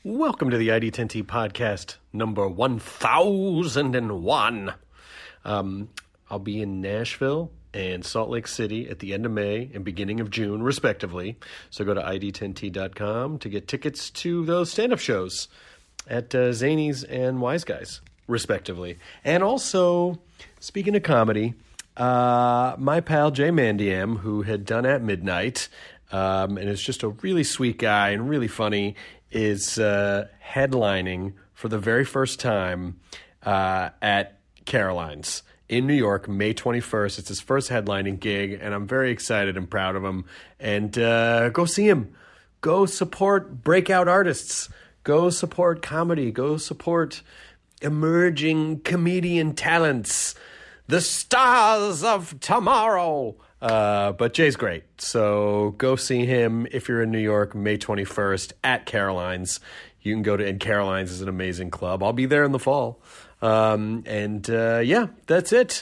Welcome to the ID10T podcast, number 1001. I'll be in Nashville and Salt Lake City at the end of May and beginning of June, respectively. So go to ID10T.com to get tickets to those stand-up shows at Zanies and Wise Guys, respectively. And also, speaking of comedy, my pal Jay Mandiam, who had done At Midnight, and is just a really sweet guy and really funny, is headlining for the very first time at Caroline's in New York, May 21st. It's his first headlining gig, and I'm very excited and proud of him. And go see him. Go support breakout artists. Go support comedy. Go support emerging comedian talents. The stars of tomorrow. But Jay's great. So go see him if you're in New York, May 21st at Caroline's. You can go to, and Caroline's is an amazing club. I'll be there in the fall. Yeah, that's it.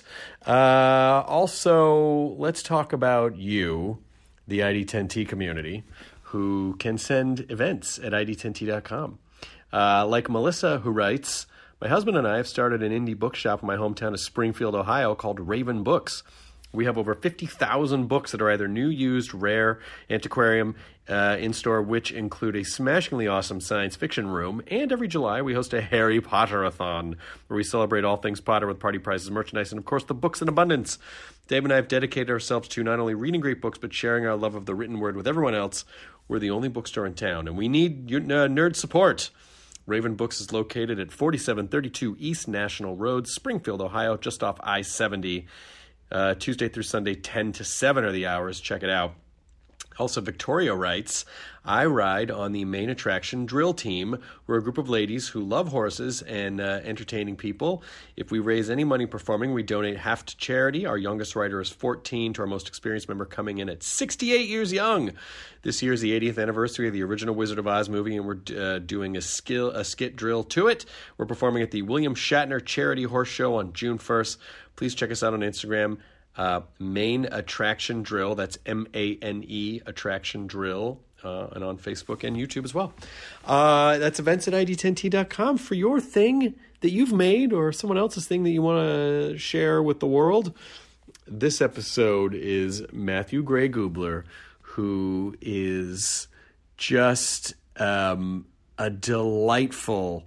Also, let's talk about you, the ID10T community, who can send events at ID10T.com. Like Melissa, who writes, my husband and I have started an indie bookshop in my hometown of Springfield, Ohio called Raven Books. We have over 50,000 books that are either new, used, rare, antiquarium in store, which include a smashingly awesome science fiction room. And every July, we host a Harry Potter-a-thon, where we celebrate all things Potter with party prizes, merchandise, and, of course, the books in abundance. Dave and I have dedicated ourselves to not only reading great books, but sharing our love of the written word with everyone else. We're the only bookstore in town, and we need your nerd support. Raven Books is located at 4732 East National Road, Springfield, Ohio, just off I-70. Tuesday through Sunday, 10 to 7 are the hours. Check it out. Also, Victoria writes, I ride on the main attraction drill team. We're a group of ladies who love horses and entertaining people. If we raise any money performing, we donate half to charity. Our youngest rider is 14, to our most experienced member coming in at 68 years young. This year is the 80th anniversary of the original Wizard of Oz movie, and we're doing a skit drill to it. We're performing at the William Shatner Charity Horse Show on June 1st. Please check us out on Instagram. Main Attraction Drill, that's MANE Attraction Drill, and on Facebook and YouTube as well. That's events at ID10T.com for your thing that you've made or someone else's thing that you want to share with the world. This episode is Matthew Gray Gubler, who is just a delightful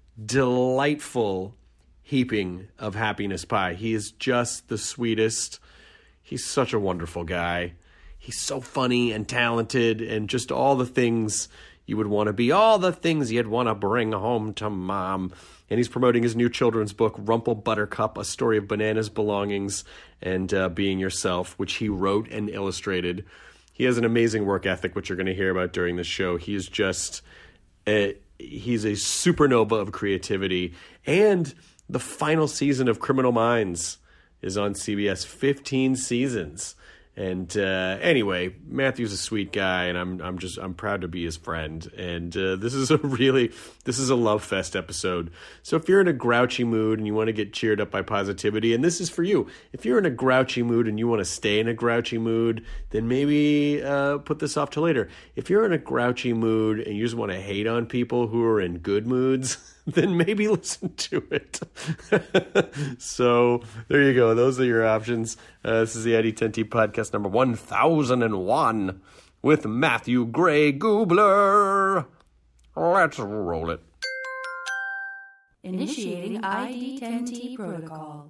heaping of happiness pie. He is just the sweetest. He's such a wonderful guy. He's so funny and talented and just all the things you would want to be, all the things you'd want to bring home to mom. And he's promoting his new children's book, Rumple Buttercup, a story of bananas, belongings, and being yourself, which he wrote and illustrated. He has an amazing work ethic, which you're going to hear about during this show. He is just, he's a supernova of creativity. And the final season of Criminal Minds is on CBS, 15 seasons. And anyway, Matthew's a sweet guy, and I'm proud to be his friend. And this is a love fest episode. So if you're in a grouchy mood and you want to get cheered up by positivity, and this is for you, if you're in a grouchy mood and you want to stay in a grouchy mood, then maybe put this off till later. If you're in a grouchy mood and you just want to hate on people who are in good moods, then maybe listen to it. So there you go. Those are your options. This is the ID10T podcast number 1001 with Matthew Gray Gubler. Let's roll it. Initiating ID10T protocol.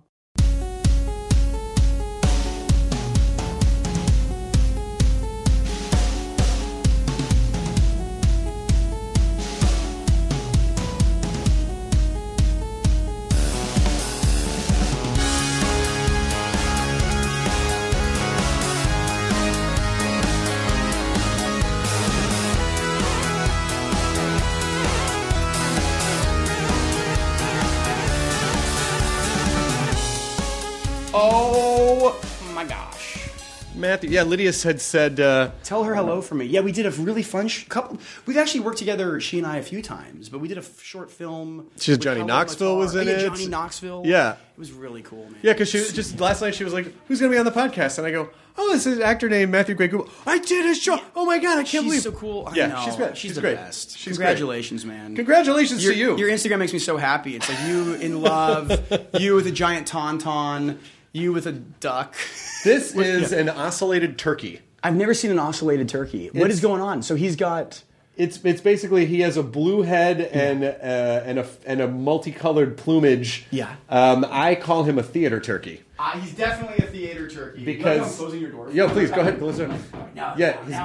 Oh my gosh. Matthew. Yeah, Lydia had said. Tell her hello for me. Yeah, we did a really fun couple. We've actually worked together, she and I, a few times, but we did a short film. Johnny Knoxville was in it. Johnny Knoxville. Yeah. It was really cool, man. Yeah, because she just last night she was like, "Who's going to be on the podcast?" And I go, "Oh, this is an actor named Matthew Gray Google." I did his show. Oh my god, I can't believe. She's so cool. I Yeah, know. she's great. She's the great. best. She's Congratulations, man. great. Congratulations to you. Your Instagram makes me so happy. It's like you in love, you with a giant tauntaun, you with a duck. This is an ocellated turkey. I've never seen an ocellated turkey. What is going on? So he's got. It's basically he has a blue head and a multicolored plumage. Yeah. I call him a theater turkey. He's definitely a theater turkey. Because I'm closing your door. Yo, please go ahead. Close it. Now,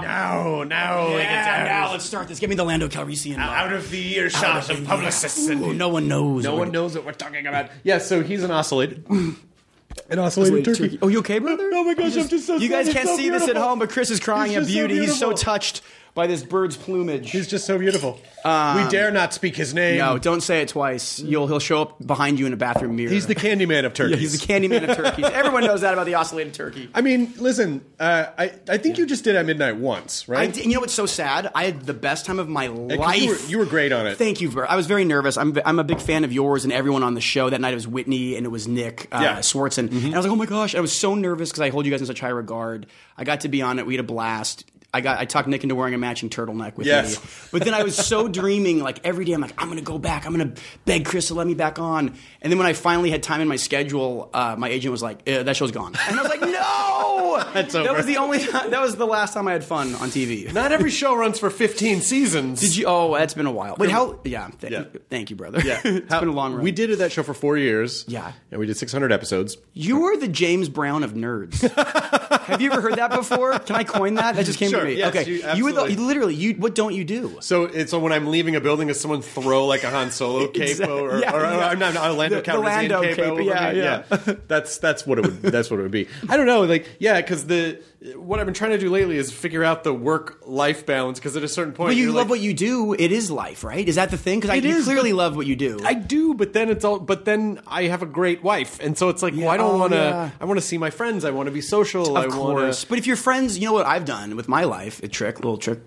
Now. let's start this. Give me the Lando Calrissian. Out of the earshot of publicists. Ooh, no one knows. No one knows what we're talking about. Yeah, so he's an ocellated. An ocellated turkey. Oh, you okay, brother? Oh my gosh, I'm just so You guys sad. can't It's so see this at beautiful. home, but Chris is crying He's at just so beauty. He's so beautiful. touched by this bird's plumage. He's just so beautiful. We dare not speak his name. No, don't say it twice. He'll show up behind you in a bathroom mirror. He's the Candyman of turkeys. Yeah, he's the Candyman of turkeys. Everyone knows that about the ocellated turkey. I mean, listen, I think you just did At Midnight once, right? You know what's so sad? I had the best time of my life. You were great on it. Thank you. I was very nervous. I'm a big fan of yours and everyone on the show. That night it was Whitney and it was Nick Swartzen. And I was like, oh my gosh. I was so nervous because I hold you guys in such high regard. I got to be on it. We had a blast. I talked Nick into wearing a matching turtleneck with me. But then I was so dreaming, like every day I'm like, I'm going to go back. I'm going to beg Chris to let me back on. And then when I finally had time in my schedule, my agent was like, that show's gone. And I was like, no! That's over. That was the only time, that was the last time I had fun on TV. Not every show runs for 15 seasons. Did you? Oh, that's been a while. Wait, how? Yeah. Thank you, brother. Yeah. It's been a long run. We did that show for 4 years. Yeah. And we did 600 episodes. You were the James Brown of nerds. Have you ever heard that before? Can I coin that? That just came to me. Yes, okay. you were literally. What don't you do? So when I'm leaving a building, does someone throw like a Han Solo cape or I'm not a Lando Calrissian Lando cape over me? Yeah. That's what it would. That's what it would be. I don't know. Because what I've been trying to do lately is figure out the work-life balance. Because at a certain point, But you love what you do. It is life, right? Is that the thing? Because you clearly love what you do. I do, but then But then I have a great wife, and so it's like, I don't want to. I want to see my friends. I want to be social. Of course. But if your friends, you know what I've done with my life, little trick.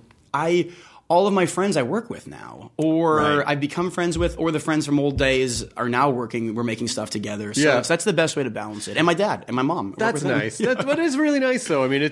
All of my friends I work with now, or I've become friends with, or the friends from old days are now working. We're making stuff together. So that's the best way to balance it. And my dad and my mom. That's nice. That is really nice, though. I mean,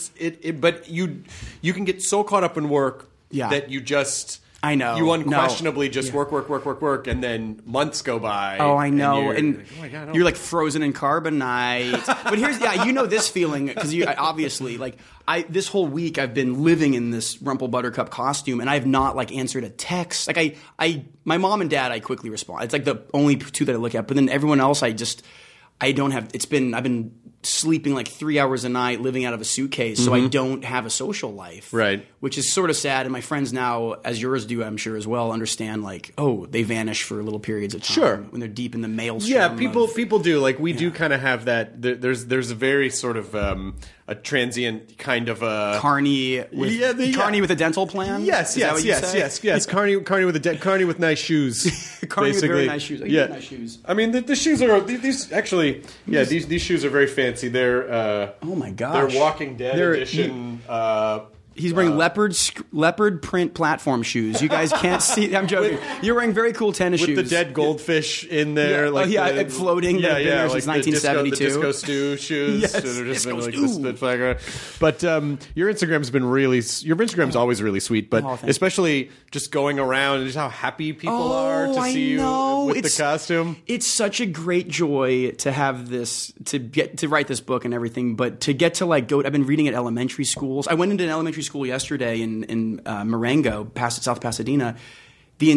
but you can get so caught up in work that you just. I know. You unquestionably just work, and then months go by. Oh, I know. And like, oh my God, you're like frozen in carbonite. But here's, you know this feeling, because you obviously, this whole week I've been living in this Rumple Buttercup costume, and I have not answered a text. My mom and dad, I quickly respond. It's like the only two that I look at. But then everyone else, I don't have. I've been sleeping 3 hours a night, living out of a suitcase, so I don't have a social life. Right. Which is sort of sad. And my friends now, as yours do, I'm sure as well, understand they vanish for little periods of time. Sure. When they're deep in the maelstrom. Yeah, people do. We do kind of have that. There's a very sort of a transient kind of a Carney with a dental plan. Yes. Carney with nice shoes. Carney with very nice shoes. Yeah, nice shoes. I mean the shoes are these actually. Yeah, these shoes are very fancy. They're oh my gosh, they're Walking Dead edition. He's wearing leopard print platform shoes. You guys can't see. I'm joking. You're wearing very cool tennis shoes with the dead goldfish in there, floating. Yeah, since 1972. The Disco Stew shoes. Yes, Disco Stew. But your Instagram's always really sweet. But especially just going around and just how happy people are to see you with the costume. It's such a great joy to have this, to get to write this book and everything. But to get to go. I've been reading at elementary schools. I went into an elementary school yesterday in Marengo, South Pasadena. The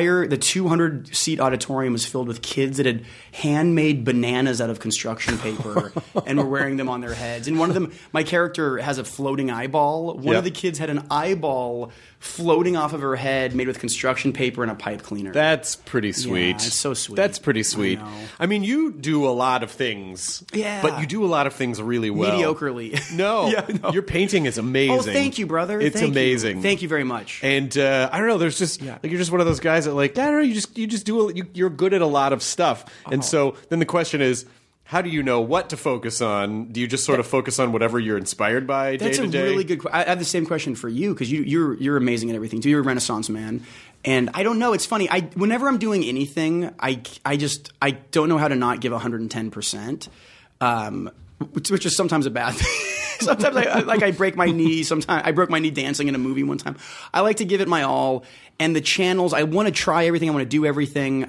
200-seat auditorium was filled with kids that had handmade bananas out of construction paper and were wearing them on their heads. And one of them, my character has a floating eyeball. One of the kids had an eyeball floating off of her head made with construction paper and a pipe cleaner. That's pretty sweet. Yeah, it's so sweet. That's pretty sweet. I mean, you do a lot of things. Yeah. But you do a lot of things really well. Mediocrely. No. Your painting is amazing. Oh, thank you, brother. It's amazing. Thank you very much. And I don't know, there's just you're just one of those guys that I don't know, you're good at a lot of stuff. And so then the question is, how do you know what to focus on? Do you just sort of focus on whatever you're inspired by day to day? That's a really good. I have the same question for you because you're amazing at everything too. You're a Renaissance man, and I don't know. It's funny. Whenever I'm doing anything, I don't know how to not give 110%, which is sometimes a bad thing. Sometimes I break my knee. Sometimes I broke my knee dancing in a movie one time. I like to give it my all, and the channels. I want to try everything. I want to do everything.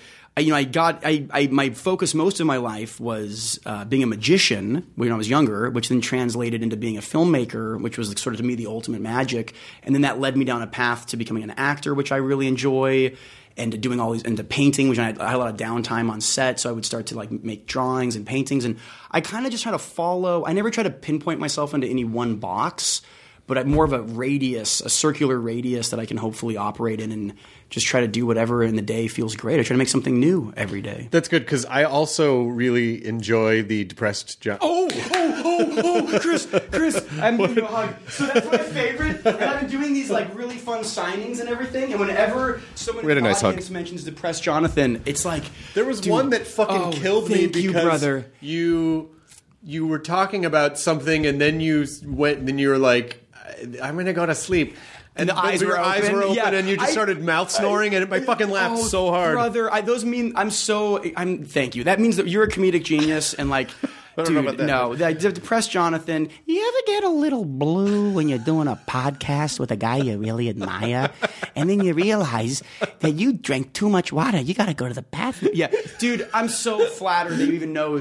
My focus most of my life was being a magician when I was younger, which then translated into being a filmmaker, which was sort of to me the ultimate magic. And then that led me down a path to becoming an actor, which I really enjoy, and to doing all these, into painting, which I had a lot of downtime on set. So I would start to like make drawings and paintings, and I kind of just try to follow. I never try to pinpoint myself into any one box, but more of a radius, a circular radius that I can hopefully operate in and just try to do whatever in the day feels great. I try to make something new every day. That's good, because I also really enjoy the Depressed John. Chris, I'm giving you a hug. So that's my favorite. And I've been doing these like really fun signings and everything. And whenever someone in the audience mentions Depressed Jonathan, it's like there was one that fucking killed me because you, brother. You were talking about something, and then you went, and then you were like, I'm going to go to sleep. And the eyes were open, and you just started mouth snoring, and I fucking laughed so hard. Brother, thank you. That means that you're a comedic genius, and like, dude, no, the Depressed Jonathan. You ever get a little blue when you're doing a podcast with a guy you really admire, and then you realize that you drank too much water? You got to go to the bathroom. Yeah, dude, I'm so flattered that you even know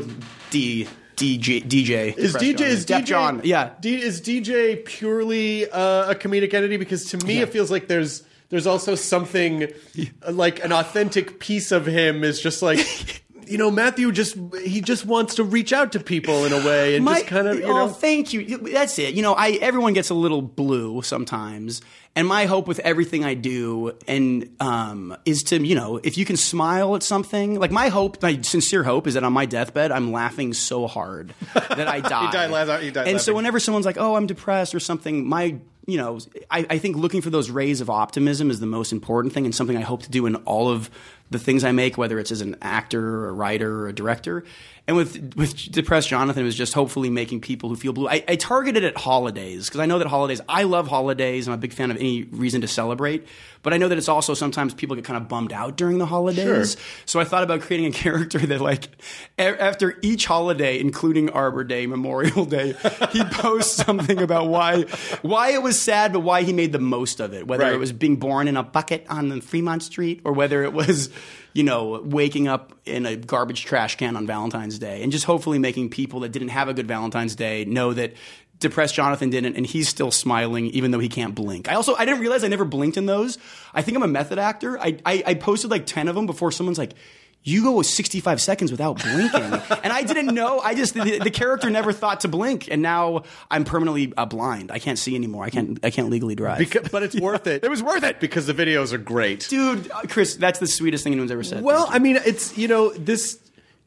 DJ is John. Yeah. Is DJ purely a comedic entity? Because to me, it feels like there's also something like an authentic piece of him is just like, Matthew he just wants to reach out to people in a way and just kind of, Oh, thank you. That's it. Everyone gets a little blue sometimes. And my hope with everything I do is to, if you can smile at something, like my sincere hope is that on my deathbed, I'm laughing so hard that I die. He died and so whenever someone's like, oh, I'm depressed or something, I think looking for those rays of optimism is the most important thing, and something I hope to do in all of the things I make, whether it's as an actor or a writer or a director. And with Depressed Jonathan, it was just hopefully making people who feel blue. I targeted at holidays, because I know that I love holidays. I'm a big fan of any reason to celebrate. But I know that it's also sometimes people get kind of bummed out during the holidays. Sure. So I thought about creating a character that, like, after each holiday, including Arbor Day, Memorial Day, he posts something about why it was sad, but why he made the most of it. Whether it was being born in a bucket on the Fremont Street, or whether it was, waking up in a garbage trash can on Valentine's Day, and just hopefully making people that didn't have a good Valentine's Day know that Depressed Jonathan didn't, and he's still smiling even though he can't blink. I didn't realize I never blinked in those. I think I'm a method actor. I posted like 10 of them before someone's like, you go 65 seconds without blinking. And I didn't know. The character never thought to blink, and now I'm permanently blind. I can't see anymore. I can't legally drive. But it's worth it. It was worth it because the videos are great, dude. Chris, that's the sweetest thing anyone's ever said. Well, I mean, it's this.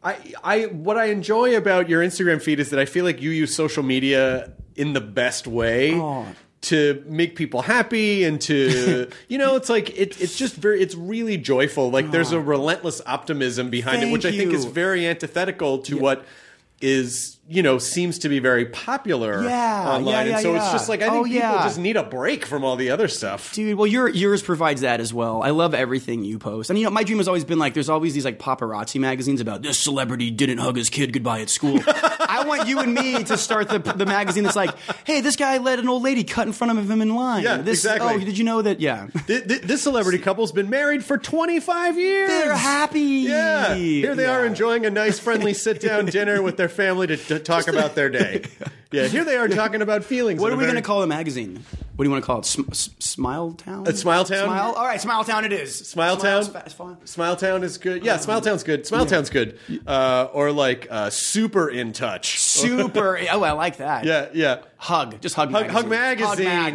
What I enjoy about your Instagram feed is that I feel like you use social media in the best way. To make people happy and to, it's like, it's really joyful. Like there's a relentless optimism behind it, which I think is very antithetical to what is, seems to be very popular online. And so it's just like, I think people just need a break from all the other stuff. Dude, well, yours provides that as well. I love everything you post. And, my dream has always been like, there's always these like paparazzi magazines about this celebrity didn't hug his kid goodbye at school. I want you and me to start the magazine that's like, hey, this guy let an old lady cut in front of him in line. Yeah, exactly. Oh, did you know that? Yeah. This celebrity couple's been married for 25 years. They're happy. Yeah. Here they are enjoying a nice, friendly sit-down dinner with their family to talk about their day. Yeah, here they are talking about feelings. What are we going to call the magazine? What do you want to call it? Smile Town? Smile Town? All right, Smile Town it is. Smile Town? Smile Town is good. Yeah, Smile Town's good. Smile Town's good. Or like Super In Touch. Super. Oh, I like that. Yeah. Hug. Just Hug Magazine. Hug Magazine.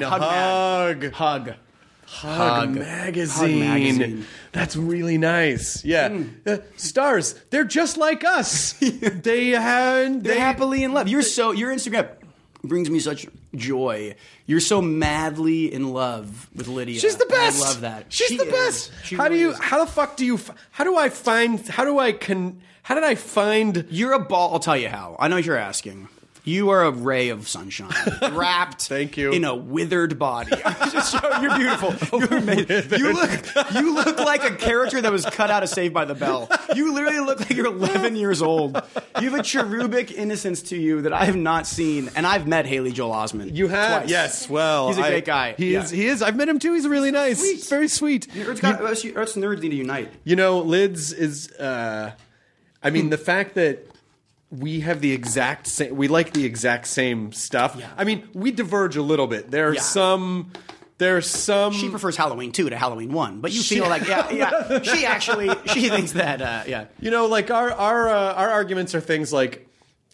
Hug Magazine. Hug Magazine. That's really nice. Yeah. Stars, they're just like us. They're happily in love. Your Instagram. brings me such joy. You're so madly in love with Lydia. She's the best. I love that. She's the best. How really do you? is. How the fuck do you? How do I find? How do I How did I find? You're a ball. I'll tell you how. I know what you're asking. You are a ray of sunshine, wrapped Thank you. in a withered body. You're beautiful. You're amazing. You look like a character that was cut out of Saved by the Bell. You literally look like you're 11 years old. You have a cherubic innocence to you that I have not seen, and I've met Haley Joel Osment. You have? twice. Yes. Well, He's a great guy. He Yeah. is. He is. I've met him too. He's really nice. Sweet. Very sweet. Us nerds need to unite. You know, Lids is. I mean, the fact that we have the exact same. We like the exact same stuff. Yeah. I mean, we diverge a little bit. There are Yeah. some. She prefers Halloween 2 to Halloween 1, but you feel like yeah. She thinks that yeah. You know, like our arguments are things like.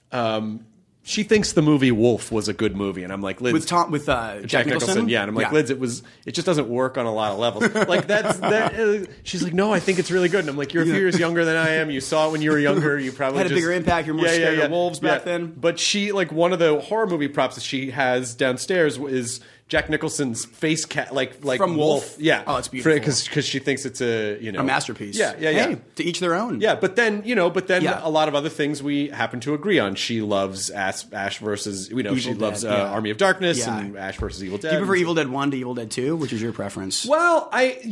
She thinks the movie Wolf was a good movie, and I'm like, Lids, With Jack Nicholson. yeah, and I'm like, Lids, it just doesn't work on a lot of levels. Like she's like, no, I think it's really good, and I'm like, you're a few years younger than I am. You saw it when you were younger. You probably Had a bigger impact. You're more scared of wolves back then. But she, like, one of the horror movie props that she has downstairs is Jack Nicholson's face cat, like From Wolf? Yeah, Oh, it's beautiful. because she thinks it's a masterpiece. Yeah. Hey, to each their own. Yeah, but then Yeah. a lot of other things we happen to agree on. She loves Ash versus she Evil loves Dead, yeah. Army of Darkness Yeah. and Ash versus Evil Dead. Do you prefer Evil Dead 1 to Evil Dead 2? Which is your preference? Well,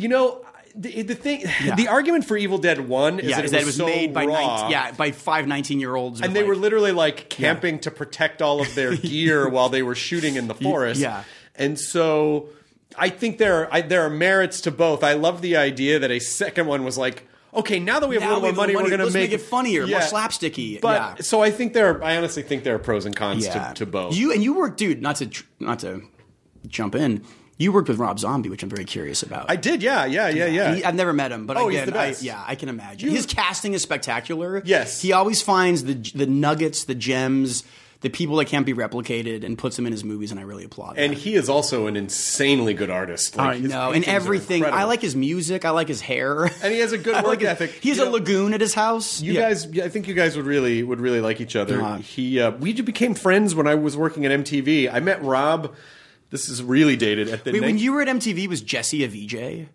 the thing, the argument for Evil Dead 1 is that it was so made by raw. by 5 19-year-olds. And they were literally like camping to protect all of their gear while they were shooting in the forest. Yeah. And so I think there are merits to both. I love the idea that a second one was like, okay, now that we have a little more money, we're going to let's make it funnier, more slapsticky. But so I honestly think there are pros and cons to both. You worked, dude. Not to jump in. You worked with Rob Zombie, which I'm very curious about. I did, yeah. I've never met him, but Oh, again, he's the best. I can imagine. His casting is spectacular. Yes. He always finds the nuggets, the gems, the people that can't be replicated, and puts them in his movies, and I really applaud And that. he is also an insanely good artist. Like, I his know, and paintings are everything. I incredible. like his music. I like his hair. And he has a good I work like ethic. He has a lagoon at his house. You guys, I think you guys would really like each other. God. We became friends when I was working at MTV. I met Rob. This is really dated. At the Wait, when you were at MTV, was Jesse a VJ?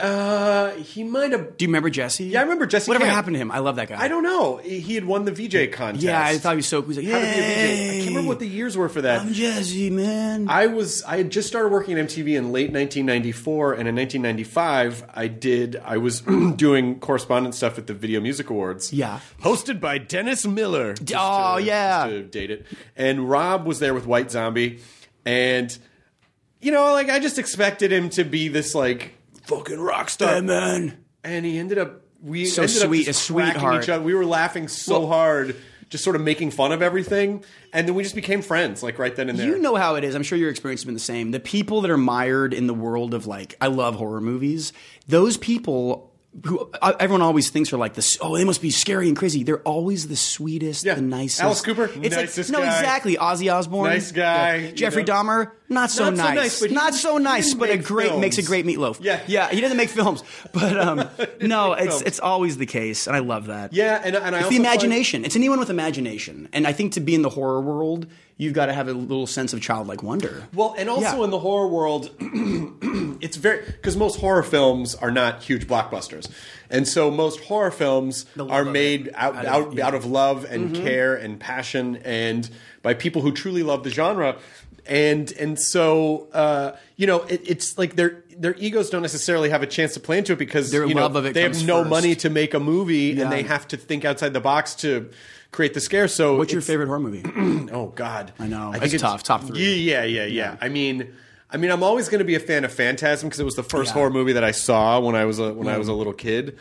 he might have. Do you remember Jesse? Yeah, I remember Jesse. Whatever Camp. happened to him? I love that guy. I don't know. He had won the VJ contest. Yeah, I thought he was so cool. He's like, How to be a VJ. I can't remember what the years were for that. I'm Jesse, man. I had just started working at MTV in late 1994, and in 1995, I was doing correspondence stuff at the Video Music Awards. Yeah. hosted by Dennis Miller. Just yeah. just to date it. And Rob was there with White Zombie, and like I just expected him to be this like fucking rock star, Hey, man. and he ended up So ended sweet, up just a cracking sweetheart. each other. We were laughing so hard. Just sort of making fun of everything, and then we just became friends, like right then and there. You know how it is. I'm sure your experience has been the same. The people that are mired in the world of like, I love horror movies. Those people who everyone always thinks are like this. Oh, they must be scary and crazy. They're always the sweetest, the nicest. Alice Cooper, it's nicest like, guy. No, exactly. Ozzy Osbourne, Nice guy, Yeah. Jeffrey you know. Dahmer, not so Not so nice. nice, but he not so nice, didn't but make makes a films. great meatloaf. Yeah. He doesn't make films, but no, make films. it's always the case, and I love that. Yeah, and I It's also the imagination. It's anyone with imagination, and I think to be in the horror world, you've got to have a little sense of childlike wonder. Well, and also Yeah. in the horror world, it's very because most horror films are not huge blockbusters, and so most horror films The love are of made it. out of love and care and passion, and by people who truly love the genre. And so it's like their egos don't necessarily have a chance to play into it because Their love of it they have comes no first. money to make a movie Yeah. and they have to think outside the box to create the scare. So What's your it's- favorite horror movie? Oh God, I know. think It's tough. Top 3. Yeah. I mean, I'm always going to be a fan of Phantasm because it was the first Yeah. horror movie that I saw when I was a little kid.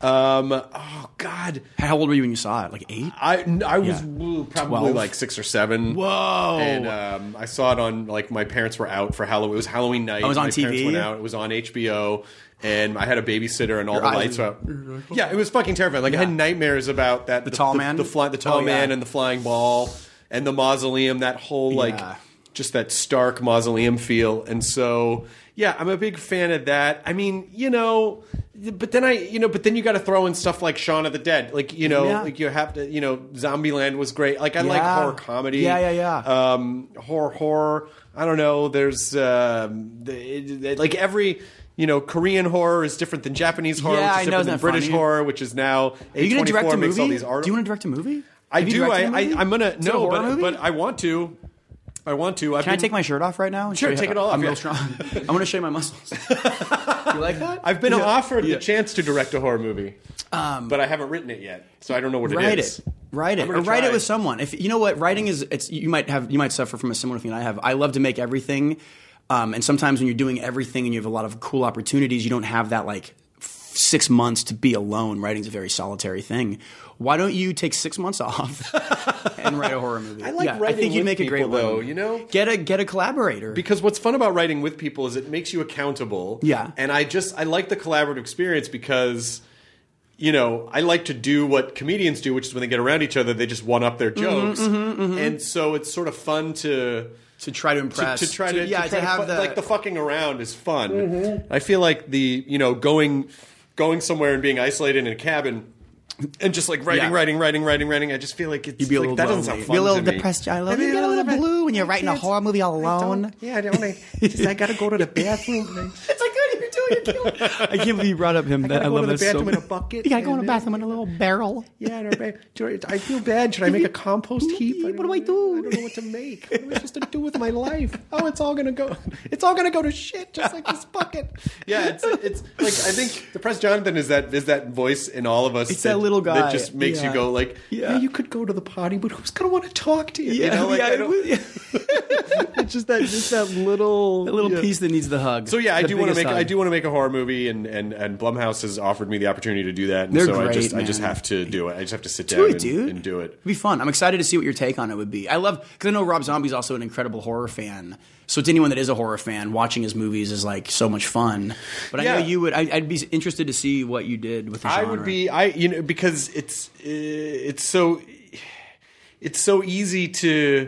Oh God, How old were you when you saw it? Like 8? I was Yeah. probably 12? like 6 or 7. Whoa! And I saw it on like my parents were out for Halloween. It was Halloween night. Oh, it was on my parents TV? went out. It was on HBO. And I had a babysitter, and all Your the eyes lights are- were out. Yeah, it was fucking terrifying. Like I had nightmares about that. The tall man? the tall Oh, yeah. man, and the flying ball, and the mausoleum. That whole like. Yeah. just that stark mausoleum feel. And so, yeah, I'm a big fan of that. I mean, but then you got to throw in stuff like Shaun of the Dead. Like, like you have to, Zombieland was great. Like, I like horror comedy. Yeah. Horror. I don't know. There's like every... Korean horror is different than Japanese horror, which is different than British horror, which is now A24 makes all these art. Do you want to direct a movie? I do. I'm gonna movie? but I want to. Can I take my shirt off right now? Sure, take it off. I'm real strong. I want to show you my muscles. You like that? I've been offered the chance to direct a horror movie, but I haven't written it yet, so I don't know what it is. Write it, or write it with someone. If you know what writing is, you might suffer from a similar thing that I have. I love to make everything. And sometimes when you're doing everything and you have a lot of cool opportunities, you don't have that 6 months to be alone. Writing's a very solitary thing. Why don't you take 6 months off and write a horror movie? I like writing I think you'd make a great though, Get a collaborator. Because what's fun about writing with people is it makes you accountable. Yeah. And I like the collaborative experience because I like to do what comedians do, which is when they get around each other, they just one-up their jokes. And so it's sort of fun to try to impress, to have the fucking around is fun. I feel like the going somewhere and being isolated in a cabin and just writing. I just feel like you'd be a little that lonely. Doesn't sound fun. Be a little to depressed. Me. I love you. Get a little blue when you're writing a horror movie all alone. I gotta go to the bathroom. It's like good. You're doing it. I can't believe you brought up him. I love to the bathroom in a bucket. Yeah, I go to the bathroom in a little barrel. Yeah, I feel bad. Should I make a compost heap? What do I do? I don't know what to make. What am I supposed to do with my life? Oh, it's all gonna go. It's all gonna go to shit, just like this bucket. Yeah, it's like I think Depressed Jonathan is that voice in all of us. It's that little guy that just makes you go like, yeah, you could go to the potty, but who's gonna want to talk to you? It's just that little piece that needs the hug. So yeah, I do want to make a horror movie, and Blumhouse has offered me the opportunity to do that. And They're so great, I just have to do it. I just have to sit down and do it. It'd be fun. I'm excited to see what your take on it would be. Because I know Rob Zombie's also an incredible horror fan. So to anyone that is a horror fan, watching his movies is like so much fun. But I know you would. I'd be interested to see what you did with the genre. I would be. Because it's so easy to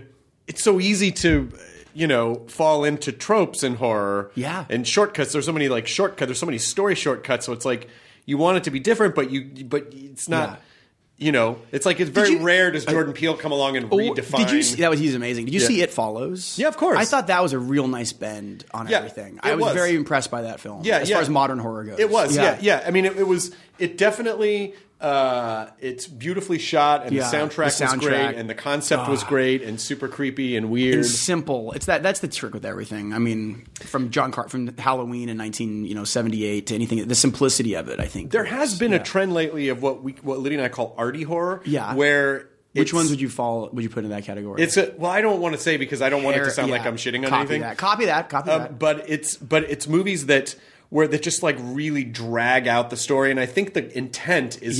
fall into tropes in horror. Yeah. And shortcuts. There's so many there's so many story shortcuts. So it's like you want it to be different, but it's not. Yeah. It's like it's very rare does Jordan Peele come along and redefine. Did you see he's amazing. Did you see It Follows? Yeah, of course. I thought that was a real nice bend on everything. I was very impressed by that film. Yeah, as far as modern horror goes. It was. Yeah. I mean, it definitely it's beautifully shot, and the soundtrack was great, and the concept was great, and super creepy and weird and simple. That's the trick with everything. I mean, from from Halloween in 1978 to anything, the simplicity of it. I think there has been a trend lately of what Lydia and I call arty horror. Yeah, where which ones would you put in that category? I don't want to say because I don't want it to sound like I'm shitting on anything. Copy that. But it's movies that just like really drag out the story, and I think the intent is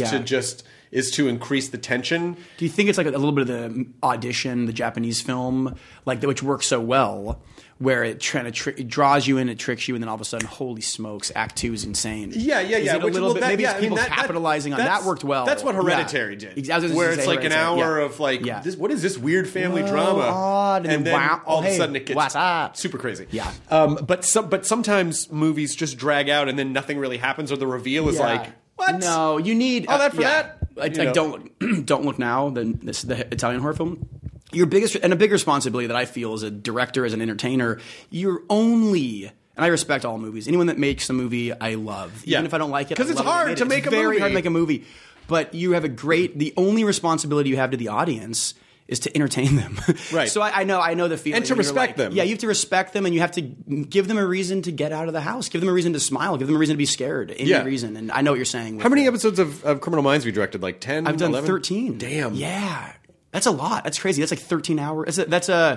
to increase the tension. Do you think it's like a little bit of the Audition, the Japanese film, which works so well, where it it draws you in, it tricks you, and then all of a sudden, holy smokes, Act 2 is insane. Yeah. Is it a little bit, maybe it's people capitalizing on that worked well. That's what Hereditary did. Where it's like an hour of what is this weird family drama? And then all of a sudden it gets super crazy. Yeah. But sometimes movies just drag out and then nothing really happens, or the reveal is like, what? No, you need all that for that. Don't Look Now, the Italian horror film. Your biggest and a big responsibility that I feel as a director, as an entertainer, and I respect all movies. Anyone that makes a movie, I love. Even if I don't like it. Because it's hard to make a movie. It's very hard to make a movie. But you have the only responsibility you have to the audience is to entertain them. Right. So I know the feeling. And to respect them. Yeah, you have to respect them, and you have to give them a reason to get out of the house. Give them a reason to smile. Give them a reason to be scared. Any reason. And I know what you're saying. How many episodes of Criminal Minds have you directed? Like 10, I've done 11? 13. Damn. Yeah. That's a lot. That's crazy. That's like 13 hours. That's an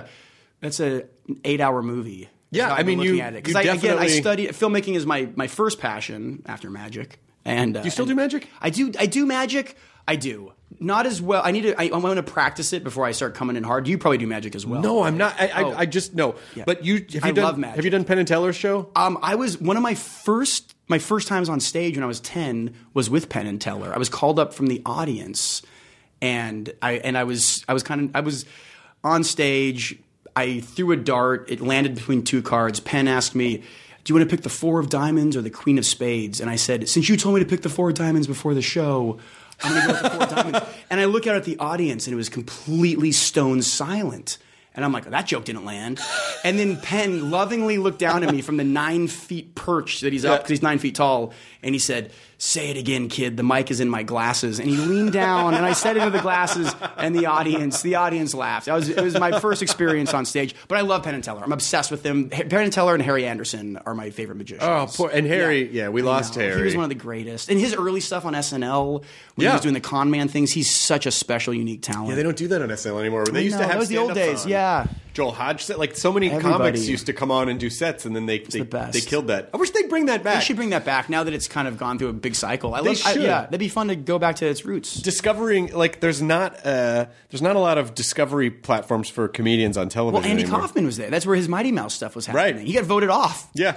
8-hour movie. Yeah, I mean, because I studied filmmaking is my first passion after magic. And do you still do magic? I do magic. I do not as well. I want to practice it before I start coming in hard. You probably do magic as well. No, I'm not. I just no. Yeah. But love magic. Have you done Penn and Teller's show? I was one of my first times on stage when I was 10 was with Penn and Teller. I was called up from the audience. And I was on stage. I threw a dart. It landed between two cards. Penn asked me, "Do you want to pick the 4 of diamonds or the Queen of spades?" And I said, "Since you told me to pick the 4 of diamonds before the show, I'm going to go with the 4 of diamonds." And I look out at the audience, and it was completely stone silent. And I'm like, that joke didn't land. And then Penn lovingly looked down at me from the 9 feet perch that he's up, because he's 9 feet tall, and he said, "Say it again, kid. The mic is in my glasses." And he leaned down, and I said it into the glasses, and the audience laughed. It was my first experience on stage. But I love Penn and Teller. I'm obsessed with them. Penn and Teller and Harry Anderson are my favorite magicians. Oh, and Harry, we lost Harry. He was one of the greatest. And his early stuff on SNL, when he was doing the con man things, he's such a special, unique talent. Yeah, they don't do that on SNL anymore. They used to have that was the old days, on. yeah. Joel Hodge, like so many comics used to come on and do sets, and then they killed that. I wish they'd bring that back. They should bring that back now that it's kind of gone through a big cycle. Should. That'd be fun to go back to its roots. Discovering, like, there's not a lot of discovery platforms for comedians on television. Well, Andy anymore. Kaufman was there. That's where his Mighty Mouse stuff was happening. Right. He got voted off. Yeah,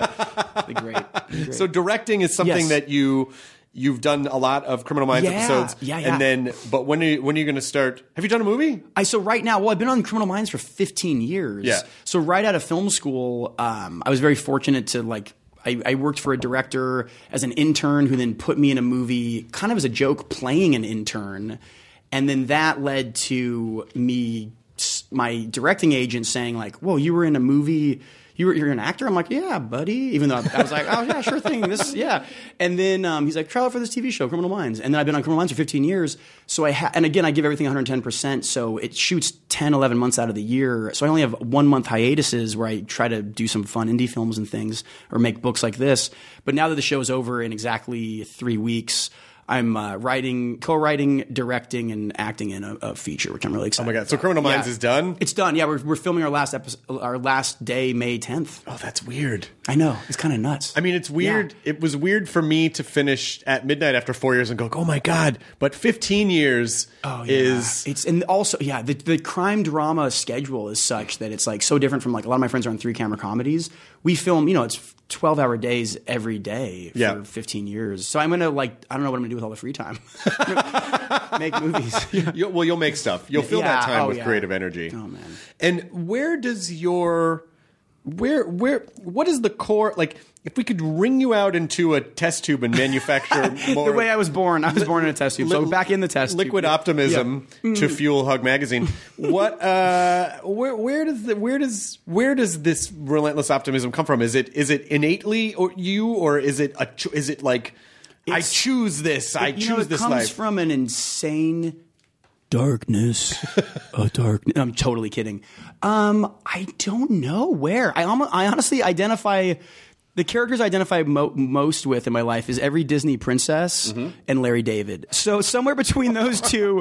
Great. So directing is something that you've done a lot of Criminal Minds episodes. Yeah. And then, but when are you going to start? Have you done a movie? So right now, I've been on Criminal Minds for 15 years. Yeah. So right out of film school, I was very fortunate to I worked for a director as an intern who then put me in a movie kind of as a joke playing an intern. And then that led to my directing agent saying like, "Whoa, you were in a movie. You're an actor?" I'm like, "Yeah, buddy." Even though I was like, "Oh yeah, sure thing." And then he's like, "Try out for this TV show, Criminal Minds." And then I've been on Criminal Minds for 15 years. So and again, I give everything 110%. So it shoots 10, 11 months out of the year. So I only have 1 month hiatuses where I try to do some fun indie films and things or make books like this. But now that the show's over in exactly 3 weeks, I'm co-writing, directing, and acting in a feature, which I'm really excited. Oh my god! So Criminal Minds is done. It's done. Yeah, we're filming our last episode, our last day, May 10th. Oh, that's weird. I know, it's kind of nuts. I mean, it's weird. Yeah. It was weird for me to finish at midnight after 4 years and go, "Oh my god!" But 15 years is and also the crime drama schedule is such that it's like so different from like a lot of my friends are on 3-camera comedies. We film, it's 12-hour days every day for 15 years. So I'm gonna I don't know what I'm gonna do with all the free time. Make movies. You'll make stuff. You'll fill that time with creative energy. Oh man! And where does what is the core, like, if we could wring you out into a test tube and manufacture more... The way I was born in a test tube. So back in the test tube. Liquid optimism to fuel Hug Magazine. What, where does this relentless optimism come from? Is it innately or is it like, I choose this, I choose this life? It comes from an insane... darkness. I'm totally kidding. I don't know where. I honestly identify the characters I identify most with in my life is every Disney princess and Larry David. So somewhere between those two,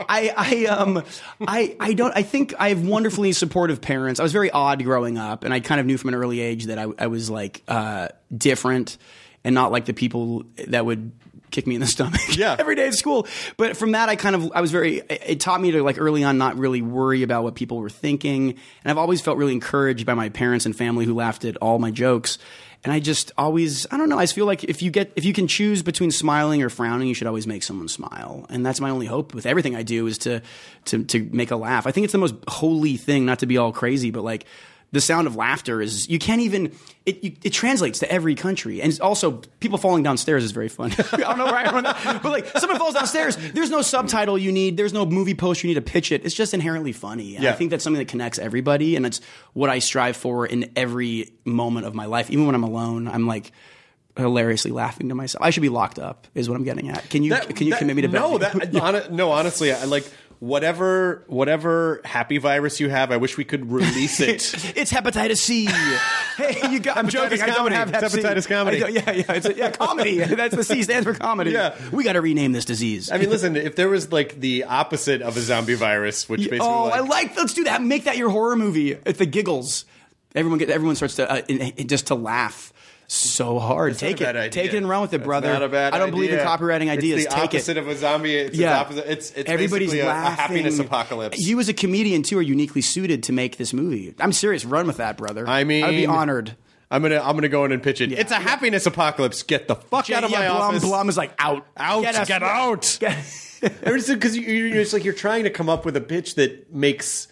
I think I have wonderfully supportive parents. I was very odd growing up, and I kind of knew from an early age that I was like different and not like the people that would kick me in the stomach every day at school. But from that, it taught me to like early on not really worry about what people were thinking. And I've always felt really encouraged by my parents and family who laughed at all my jokes. And I just always, I don't know, I feel like if you can choose between smiling or frowning, you should always make someone smile. And that's my only hope with everything I do is to make a laugh. I think it's the most holy thing, not to be all crazy, but like, the sound of laughter is, you can't even, it translates to every country. And also, people falling downstairs is very fun. I don't know where I learned that. But like, someone falls downstairs, there's no subtitle you need, there's no movie poster you need to pitch it. It's just inherently funny. And I think that's something that connects everybody. And it's what I strive for in every moment of my life. Even when I'm alone, I'm like, hilariously laughing to myself. I should be locked up, is what I'm getting at. Can you commit me to bed? No, honestly, I like... Whatever happy virus you have, I wish we could release it. It's hepatitis C. Hey, I'm joking. I don't have hep C. Hepatitis comedy. Comedy. That's the C stands for comedy. Yeah. We got to rename this disease. I mean, listen, if there was like the opposite of a zombie virus, which basically let's do that. Make that your horror movie. It's the giggles. Everyone starts to just to laugh. So hard. Take it and run with it, brother. Not a bad idea. I don't believe in copywriting ideas. It's the opposite of a zombie. It's the opposite. It's everybody's basically laughing. a happiness apocalypse. You as a comedian too are uniquely suited to make this movie. I'm serious. Run with that, brother. I mean, I'd be honored. I'm gonna go in and pitch it. Yeah. It's a happiness apocalypse. Get the fuck out of my office. Blum is like out. Get out. Because you're trying to come up with a pitch that makes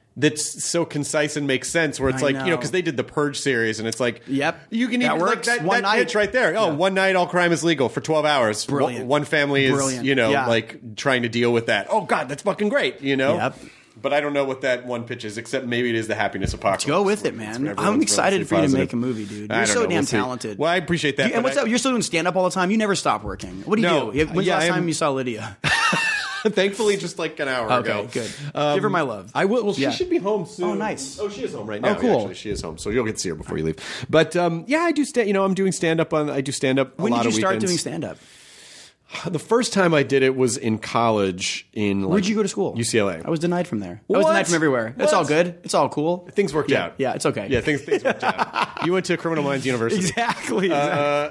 that's so concise and makes sense. Where it's I like, know. because they did the Purge series, and it's like, Yep. you can That even works. like One that night. pitch right there. Oh, one night, all crime is legal for 12 hours. Brilliant. One family is, Brilliant. Yeah. like trying to deal with that. Oh God, that's fucking great. Yep. But I don't know what that one pitch is, except maybe it is the happiness apocalypse. Go with it, It's man. everyone's I'm excited relatively for you to positive. make a movie, dude. I You're don't so know. damn We'll see. talented. Well, I appreciate that. And but what's up? You're still doing stand up all the time. You never stop working. What do you No. do? When's the Yeah, last I'm- time you saw Lydia? Thankfully, just like an hour ago. Okay, good. Give her my love. I will. Well, she Yeah. should be home soon. Oh, nice. Oh, she is home right now. Oh, cool. Actually, she is home, so you'll get to see her before you leave. But yeah, I do. I'm doing stand up on. I do stand up. When a lot did you of start weekends. doing stand up? The first time I did it was in college. Where'd you go to school? UCLA. I was denied from there. I was What? denied from everywhere. It's all What? good. It's all cool. Things worked out. Yeah, it's okay. Yeah, things worked out. You went to Criminal Minds University. Exactly. You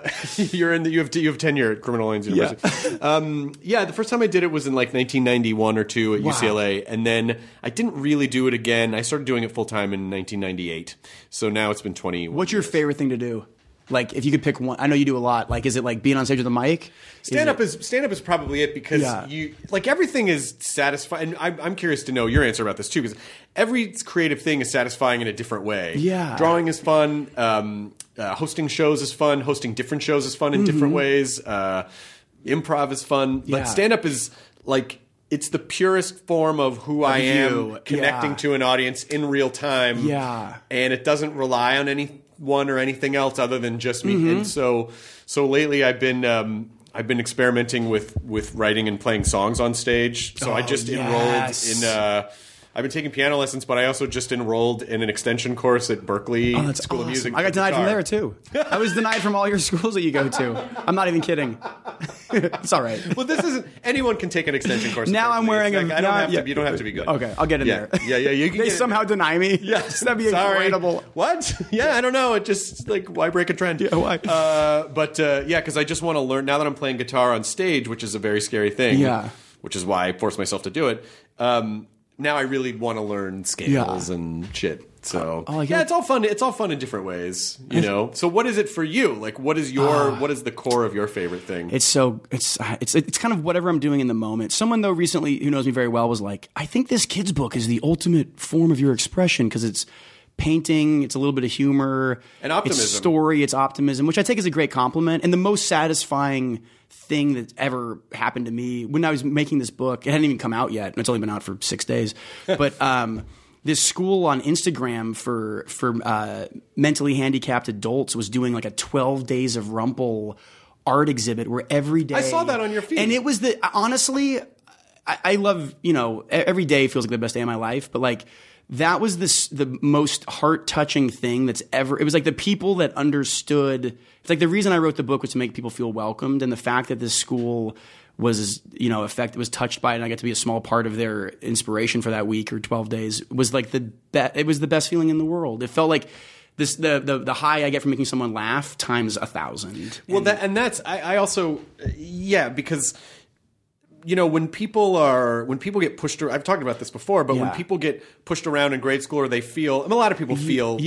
have tenure at Criminal Minds University. The first time I did it was in like 1991 or 2 at UCLA, and then I didn't really do it again. I started doing it full time in 1998. So now it's been 20. What's your favorite thing to do? Like, if you could pick one, I know you do a lot. Like, is it like being on stage with a mic? Stand up is probably it because you like everything is satisfying. I'm curious to know your answer about this too, because every creative thing is satisfying in a different way. Yeah. Drawing is fun. Hosting shows is fun. Hosting different shows is fun in different ways. Improv is fun, but Yeah. stand up is like it's the purest form of who I am, you. connecting Yeah. to an audience in real time. Yeah. And it doesn't rely on anyone or anything else other than just me. Mm-hmm. And so lately I've been experimenting with writing and playing songs on stage. So I just enrolled in. I've been taking piano lessons, but I also just enrolled in an extension course at Berkeley That's School awesome. of Music. I got for denied from guitar. there too. I was denied from all your schools that you go to. I'm not even kidding. It's all right. Well, this isn't. Anyone can take an extension course. at Now I'm Berkeley. wearing It's a. like, I don't have yeah. to. You don't have to be good. Okay, I'll get in Yeah, there. yeah. You can They get in somehow there. deny me. Yes, That'd be sorry. incredible. What? Yeah, I don't know. It just like why break a trend? Yeah, why? Because I just want to learn now that I'm playing guitar on stage, which is a very scary thing. Yeah. Which is why I force myself to do it. Now I really want to learn scales and shit. So it's all fun. It's all fun in different ways, you know. So what is it for you? Like, what is the core of your favorite thing? It's kind of whatever I'm doing in the moment. Someone though recently who knows me very well was like, I think this kid's book is the ultimate form of your expression because it's painting, it's a little bit of humor, And optimism. it's story, it's optimism, which I take as a great compliment. And the most satisfying thing that's ever happened to me when I was making this book, it hadn't even come out yet. It's only been out for 6 days, but this school on Instagram for mentally handicapped adults was doing like a 12 days of Rumple art exhibit where every day I saw that on your feed. and it was honestly I love, every day feels like the best day of my life, but like that was the most heart-touching thing that's ever. It was like the people that understood. It's like the reason I wrote the book was to make people feel welcomed, and the fact that this school was, was touched by it, and I got to be a small part of their inspiration for that week or 12 days was like it was the best feeling in the world. It felt like this the high I get from making someone laugh times 1,000. Well, that's I also because. When people get pushed around, I've talked about this before, but when people get pushed around in grade school or they feel, a lot of people feel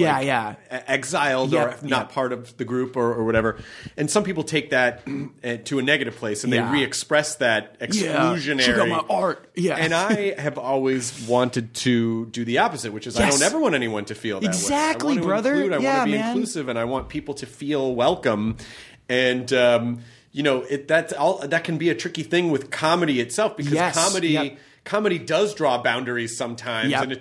exiled or not part of the group or whatever. And some people take that to a negative place and they re-express that exclusionary. Check out my art. Yeah. And I have always wanted to do the opposite, which is I don't ever want anyone to feel that Exactly, way. I want to brother. include, I want to be man. inclusive, and I want people to feel welcome. And that can be a tricky thing with comedy itself because comedy does draw boundaries sometimes, and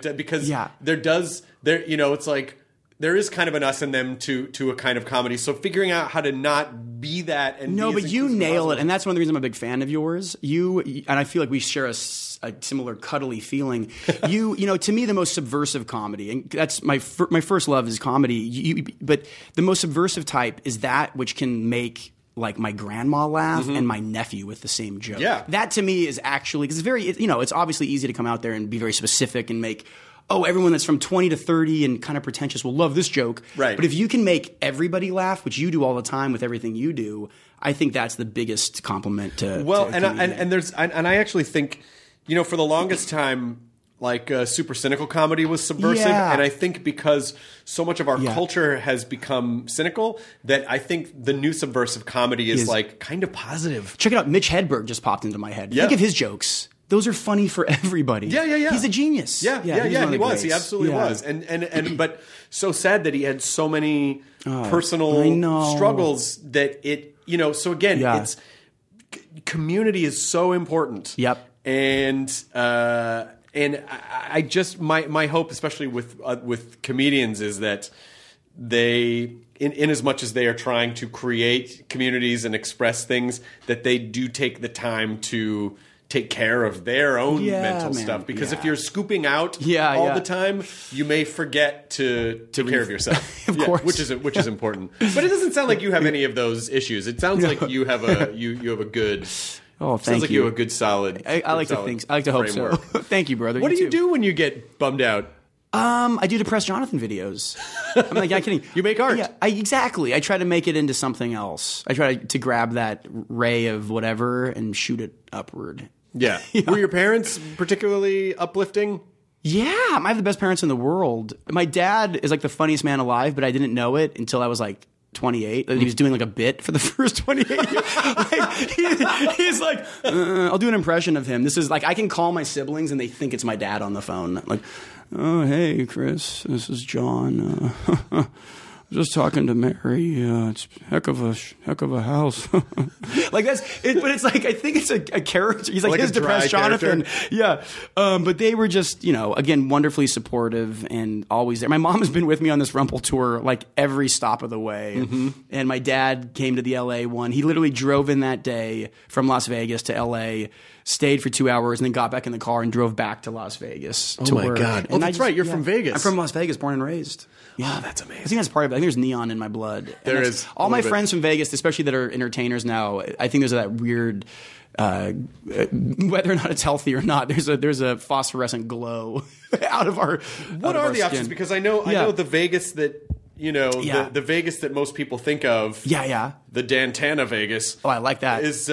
it's like there is kind of an us and them to a kind of comedy. So figuring out how to not be that and but you nail it, and that's one of the reasons I'm a big fan of yours. And I feel like we share a similar cuddly feeling. To me, the most subversive comedy, and that's my first love is comedy. But the most subversive type is that which can make like my grandma laugh and my nephew with the same joke. Yeah. That to me is actually, because it's obviously easy to come out there and be very specific and make, everyone that's from 20 to 30 and kind of pretentious will love this joke. Right. But if you can make everybody laugh, which you do all the time with everything you do, I think that's the biggest compliment to. And I actually think, for the longest time, like super cynical comedy was subversive, and I think because so much of our culture has become cynical, that I think the new subversive comedy is like kind of positive. Check it out. Mitch Hedberg just popped into my head. Yeah. Think of his jokes. those are funny for everybody. Yeah. He's a genius. Yeah. He's one of the He was. greats. He absolutely Yeah. was. And but so sad that he had so many I personal know. struggles that it, so again, Yeah. it's community is so important. Yep. And I just my hope, especially with comedians, is that they, in as much as they are trying to create communities and express things, that they do take the time to take care of their own mental man. stuff. Because if Yeah. you're scooping out Yeah, all yeah. the time, you may forget to take care of yourself. Of course. which is important. But it doesn't sound like you have any of those issues. It sounds like you have a you have a good. Oh, Sounds thank like you. you have a good solid. I like to think. I like to hope framework. so. Thank you, brother. What do you too. do when you get bummed out? I do Depressed Jonathan videos. I'm like, I'm kidding. You make art. Yeah, exactly. I try to make it into something else. I try to grab that ray of whatever and shoot it upward. Yeah. Were your parents particularly uplifting? Yeah, I have the best parents in the world. My dad is like the funniest man alive, but I didn't know it until I was like 28. He was doing like a bit for the first 28 years. He's like, I'll do an impression of him. This is like, I can call my siblings and they think it's my dad on the phone. Like, oh, hey, Chris, this is John. Just talking to Mary. It's heck of a house. Like that's it, but it's like I think it's a character. He's like his a dry Depressed Jonathan. character. Yeah, but they were just again wonderfully supportive and always there. My mom has been with me on this Rumpel tour like every stop of the way, and my dad came to the L.A. one. He literally drove in that day from Las Vegas to L.A., stayed for 2 hours, and then got back in the car and drove back to Las Vegas to my work. God. Oh, And that's right. You're from Vegas. I'm from Las Vegas, born and raised. Yeah, that's amazing. I think that's part of it. I think there's neon in my blood. And There that's- is, All a my little bit. friends from Vegas, especially that are entertainers now, I think there's that weird, whether or not it's healthy or not, there's a phosphorescent glow out of our. What are the options? Because I know the Vegas that the Vegas that most people think of. Yeah. The Dantana Vegas. Oh, I like that. Is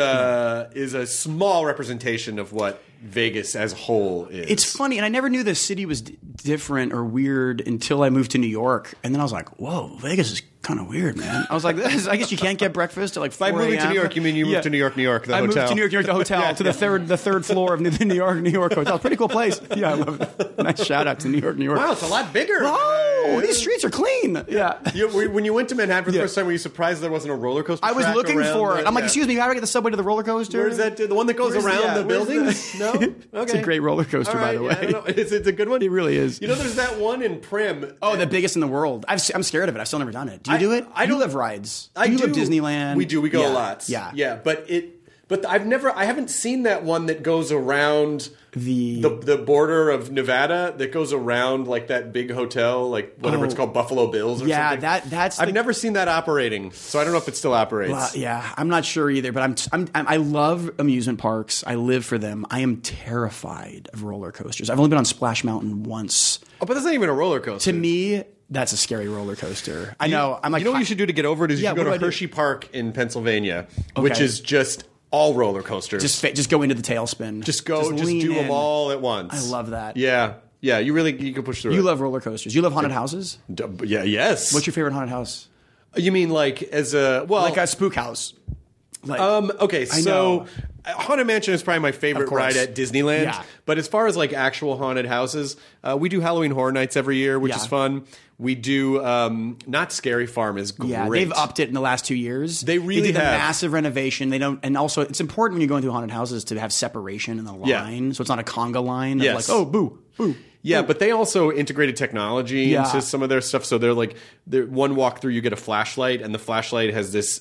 a small representation of what Vegas as a whole is. It's funny, and I never knew the city was different or weird until I moved to New York, and then I was like, "Whoa, Vegas is kind of weird, man." I was like, I guess you can't get breakfast at like 4 By moving to a.m. New York, you mean you moved to New York, the hotel? I moved to New York, the hotel, to the third floor of the New York hotel. Pretty cool place. Yeah, I love it. Nice shout out to New York. Wow, it's a lot bigger. Oh, these streets are clean. Yeah. When you went to Manhattan for the first time, were you surprised there wasn't a roller coaster? I was track looking around for it. I'm like, Yeah. excuse me, how do I get the subway to the roller coaster? Where's that? The one that goes around the buildings? No? Okay. It's a great roller coaster, All by right, the yeah, I way. don't know. It's a good one? It really is. There's that one in Prim. Oh, the biggest in the world. I'm scared of it. I've still never done it. Do you do it? I You don't- love rides. I you do. love Disneyland. We do. We go Yeah. a lot. Yeah. But I haven't seen that one that goes around the border of Nevada that goes around like that big hotel, like whatever it's called, Buffalo Bills or Yeah, something. that's. I've never seen that operating, so I don't know if it still operates. Yeah, I'm not sure either, but I love amusement parks. I live for them. I am terrified of roller coasters. I've only been on Splash Mountain once. Oh, but that's not even a roller coaster. To me, that's a scary roller coaster. I know. I'm like, you know what you should do to get over it is Yeah, you should go what to do I do? Hershey Park in Pennsylvania, which Okay. is just all roller coasters. just go into the tailspin. Just lean do them in. all at once. I love that. Yeah. You can push through it. You love roller coasters. You love haunted houses. Yeah, yes. What's your favorite haunted house? You mean like as a Like a spook house. Like, okay, I so know. Haunted Mansion is probably my favorite Of course. ride at Disneyland. Yeah. But as far as like actual haunted houses, we do Halloween Horror Nights every year, which Yeah. is fun. We do Not Scary Farm is great. Yeah, they've upped it in the last 2 years. They really did a have. massive renovation. They don't, and also it's important when you're going through haunted houses to have separation in the line, so it's not a conga line of Yes. like, oh, boo, boo. Yeah, but they also integrated technology Yeah. into some of their stuff. So they're like, one walkthrough, you get a flashlight, and the flashlight has this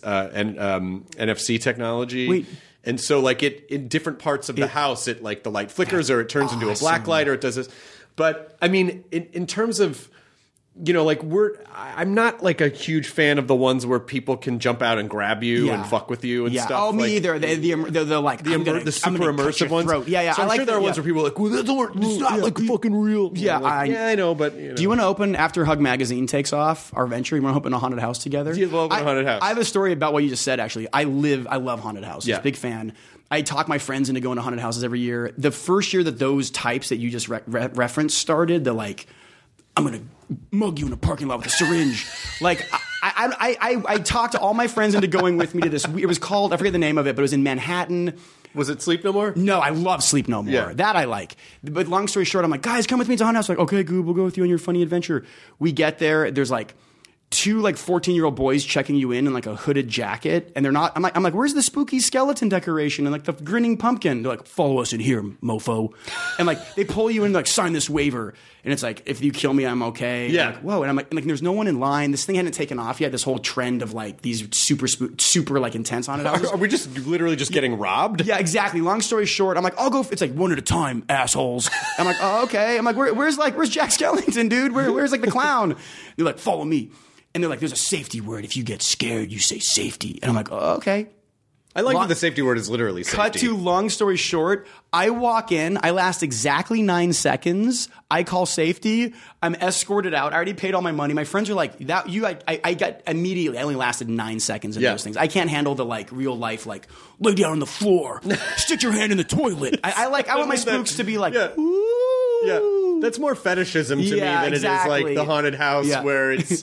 NFC technology. Wait. And so, like, in different parts of the house, it like the light flickers, or it turns into a black light, or it does this. But I mean, in terms of, like I'm not like a huge fan of the ones where people can jump out and grab you and fuck with you and stuff. Oh, me like, either. The like The super immersive ones. Yeah. So I'm sure there are ones where people are like, well, it's not like fucking real. Yeah, Like, I know, but Do you want to open after Hug Magazine takes off our venture? You want to open a haunted house together? Yeah, we'll open a haunted house. I have a story about what you just said. Actually, I love haunted houses. Yeah. Big fan. I talk my friends into going to haunted houses every year. The first year that those types that you just referenced started, the like, I'm gonna mug you in a parking lot with a syringe. Like I talked to all my friends into going with me to this. It was called, I forget the name of it, but it was in Manhattan. Was it Sleep No More? No, I love Sleep No More. Yeah. That I like. But long story short, I'm like, guys, come with me to Haunted House. Like, okay, good, we'll go with you on your funny adventure. We get there. There's like 2 like 14-year-old boys checking you in like a hooded jacket, and they're not. I'm like, where's the spooky skeleton decoration and like the grinning pumpkin? They're like, follow us in here, mofo. And like they pull you in, like sign this waiver, and it's like, if you kill me, I'm okay. Yeah. And like, whoa. And I'm like, there's no one in line. This thing hadn't taken off yet. This whole trend of like these super like intense haunted houses. Are we just literally just getting robbed? Yeah, exactly. Long story short, I'm like, I'll go. It's like one at a time, assholes. I'm like, oh, okay. I'm like, where's Jack Skellington, dude? Where's like the clown? They're like, follow me. And they're like, there's a safety word. If you get scared, you say safety. And I'm like, oh, okay. I like that the safety word is literally safety. Cut to long story short, I walk in. I last exactly 9 seconds. I call safety. I'm escorted out. I already paid all my money. My friends are like, that you. I got immediately. I only lasted 9 seconds in those things. I can't handle the like real life, like lay down on the floor, stick your hand in the toilet. I want my spooks to be like, ooh. Yeah, that's more fetishism to me than exactly. it is like the haunted house where it's,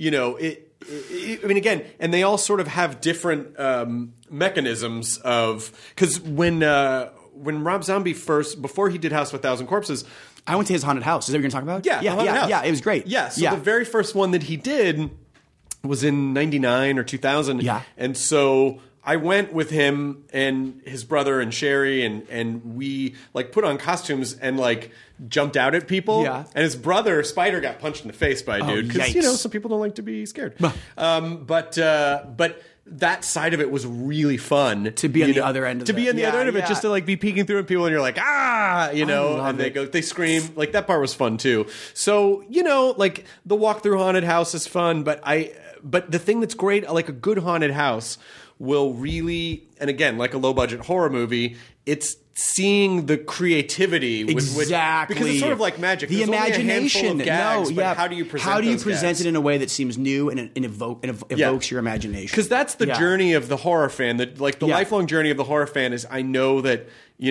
I mean, again, and they all sort of have different mechanisms of, because when Rob Zombie before he did House of a Thousand Corpses, I went to his haunted house. Is that what you're going to talk about? Yeah, it was great. Yeah, so the very first one that he did was in 99 or 2000. Yeah. And so I went with him and his brother and Sherry and we like put on costumes and like jumped out at people. Yeah. And his brother, Spider, got punched in the face by a dude. Because, some people don't like to be scared. But that side of it was really fun. To be on the other end of it. To be on the other end of it, just to like be peeking through at people and you're like, and they scream. Like that part was fun too. So, like the walk through haunted house is fun, but the thing that's great, like a good haunted house will really, and again, like a low budget horror movie, it's seeing the creativity with which, because it's sort of like magic. The There's imagination. Only a handful of gags, but how do you present it in a way that seems new and evokes your imagination? Because that's the journey of the horror fan. That like the lifelong journey of the horror fan is, I know that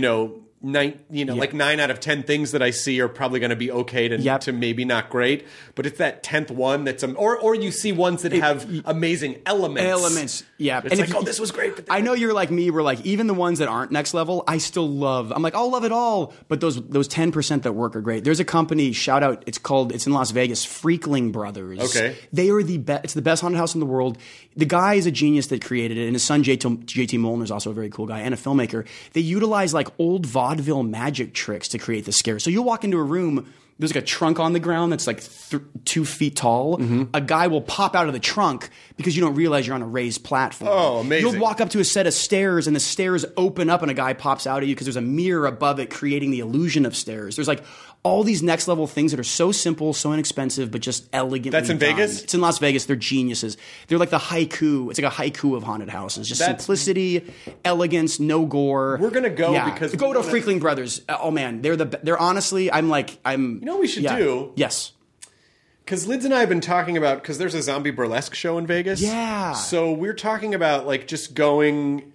like 9 out of 10 things that I see are probably going to be okay to maybe not great, but it's that 10th one that's or you see ones that have amazing elements. Yeah, it's and like, this was great. But I know you're like me. We're like, even the ones that aren't next level, I still love. I'm like, I'll love it all, but those 10% that work are great. There's a company, shout out. It's in Las Vegas, Freakling Brothers. Okay, they are the best. It's the best haunted house in the world. The guy is a genius that created it, and his son JT Molnar is also a very cool guy and a filmmaker. They utilize like old vaudeville magic tricks to create the scare. So you'll walk into a room, there's like a trunk on the ground that's like 2 feet tall. Mm-hmm. A guy will pop out of the trunk because you don't realize you're on a raised platform. Oh, amazing. You'll walk up to a set of stairs and the stairs open up and a guy pops out at you because there's a mirror above it creating the illusion of stairs. There's like all these next level things that are so simple, so inexpensive, but just elegantly That's in done. Vegas? It's in Las Vegas. They're geniuses. They're like the haiku. It's like a haiku of haunted houses. Just simplicity, elegance, no gore. We're going to go because... Go to Freakling Brothers. Oh, man. They're honestly, I'm... You know what we should do? Yes. Because Lids and I have been talking about... Because there's a zombie burlesque show in Vegas. Yeah. So we're talking about like just going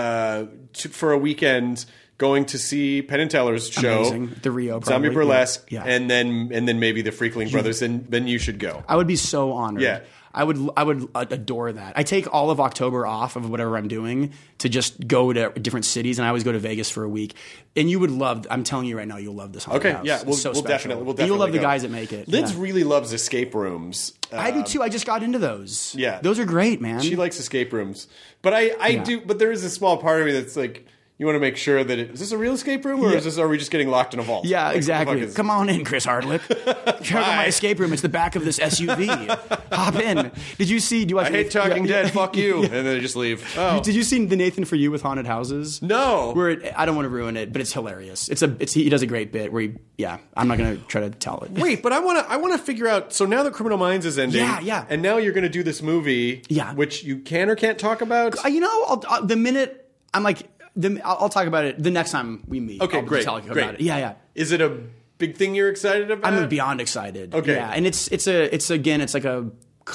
for a weekend... Going to see Penn and Teller's show, amazing. The Rio, probably. Zombie Burlesque, yeah. and then maybe the Freakling Brothers. Then you should go. I would be so honored. Yeah. I would adore that. I take all of October off of whatever I'm doing to just go to different cities, and I always go to Vegas for a week. And you would love. I'm telling you right now, you'll love this haunted house. Yeah, we'll definitely. And you'll love the go. guys that make it. Lids really loves escape rooms. I do too. I just got into those. Yeah, those are great, man. She likes escape rooms, but I do. But there is a small part of me that's like. You want to make sure that is this a real escape room or are we just getting locked in a vault? Yeah, exactly. Come on in, Chris Hardwick. Check out my escape room. It's the back of this SUV. Hop in. Did you see? I hate Talking Dead. Fuck you. And then they just leave. Oh. Did you see the Nathan For You with haunted houses? No. I don't want to ruin it, but it's hilarious. He does a great bit where I'm not going to try to tell it. Wait, but I want to figure out. So now that Criminal Minds is ending, and now you're going to do this movie, which you can or can't talk about. The minute I'm like. I'll talk about it the next time we meet. Okay, I'll great. Tell you about it. Yeah. Is it a big thing you're excited about? I'm beyond excited. Okay. Yeah, and it's like a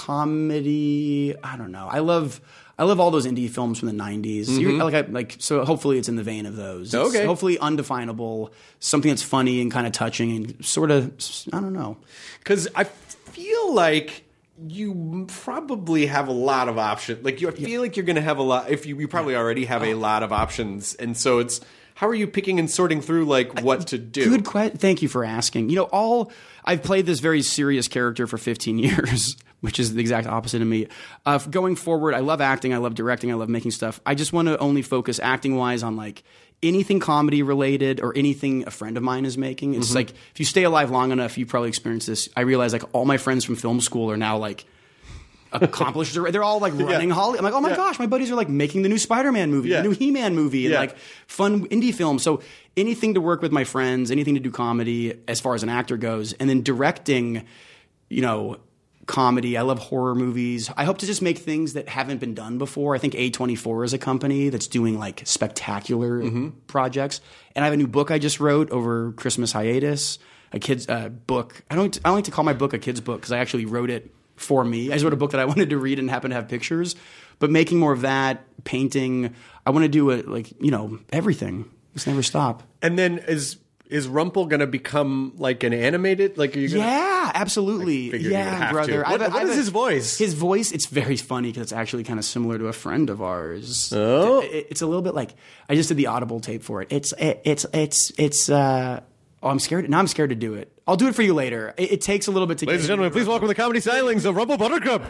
comedy. I don't know. I love all those indie films from the 90s. Mm-hmm. So hopefully it's in the vein of those. Okay. It's hopefully undefinable, something that's funny and kind of touching and sort of, I don't know. Because I feel like you probably have a lot of options. Like I feel like you're going to have a lot. If you probably already have a lot of options, and so it's how are you picking and sorting through like what to do? Good question. Thank you for asking. I've played this very serious character for 15 years, which is the exact opposite of me. Going forward, I love acting, I love directing, I love making stuff. I just want to only focus acting wise on like anything comedy related or anything a friend of mine is making. It's like if you stay alive long enough, you probably experience this. I realize like all my friends from film school are now like accomplished. They're all like running Hollywood. I'm like, oh my gosh, my buddies are like making the new Spider-Man movie, the new He-Man movie, and like fun indie films. So anything to work with my friends, anything to do comedy as far as an actor goes, and then directing, comedy. I love horror movies. I hope to just make things that haven't been done before. I think A24 is a company that's doing like spectacular projects. And I have a new book I just wrote over Christmas hiatus, a kid's book. I don't like to call my book a kid's book because I actually wrote it for me. I just wrote a book that I wanted to read and happened to have pictures. But making more of that, painting, I want to do everything. Just never stop. And then is Rumple going to become like an animated? Like, are you gonna, yeah, absolutely. Yeah, brother. What is his voice? His voice, it's very funny because it's actually kind of similar to a friend of ours. Oh. It's a little bit like, I just did the Audible tape for it. I'm scared. Now I'm scared to do it. I'll do it for you later. It takes a little bit to Ladies and gentlemen, please welcome the comedy stylings of Rumple Buttercup.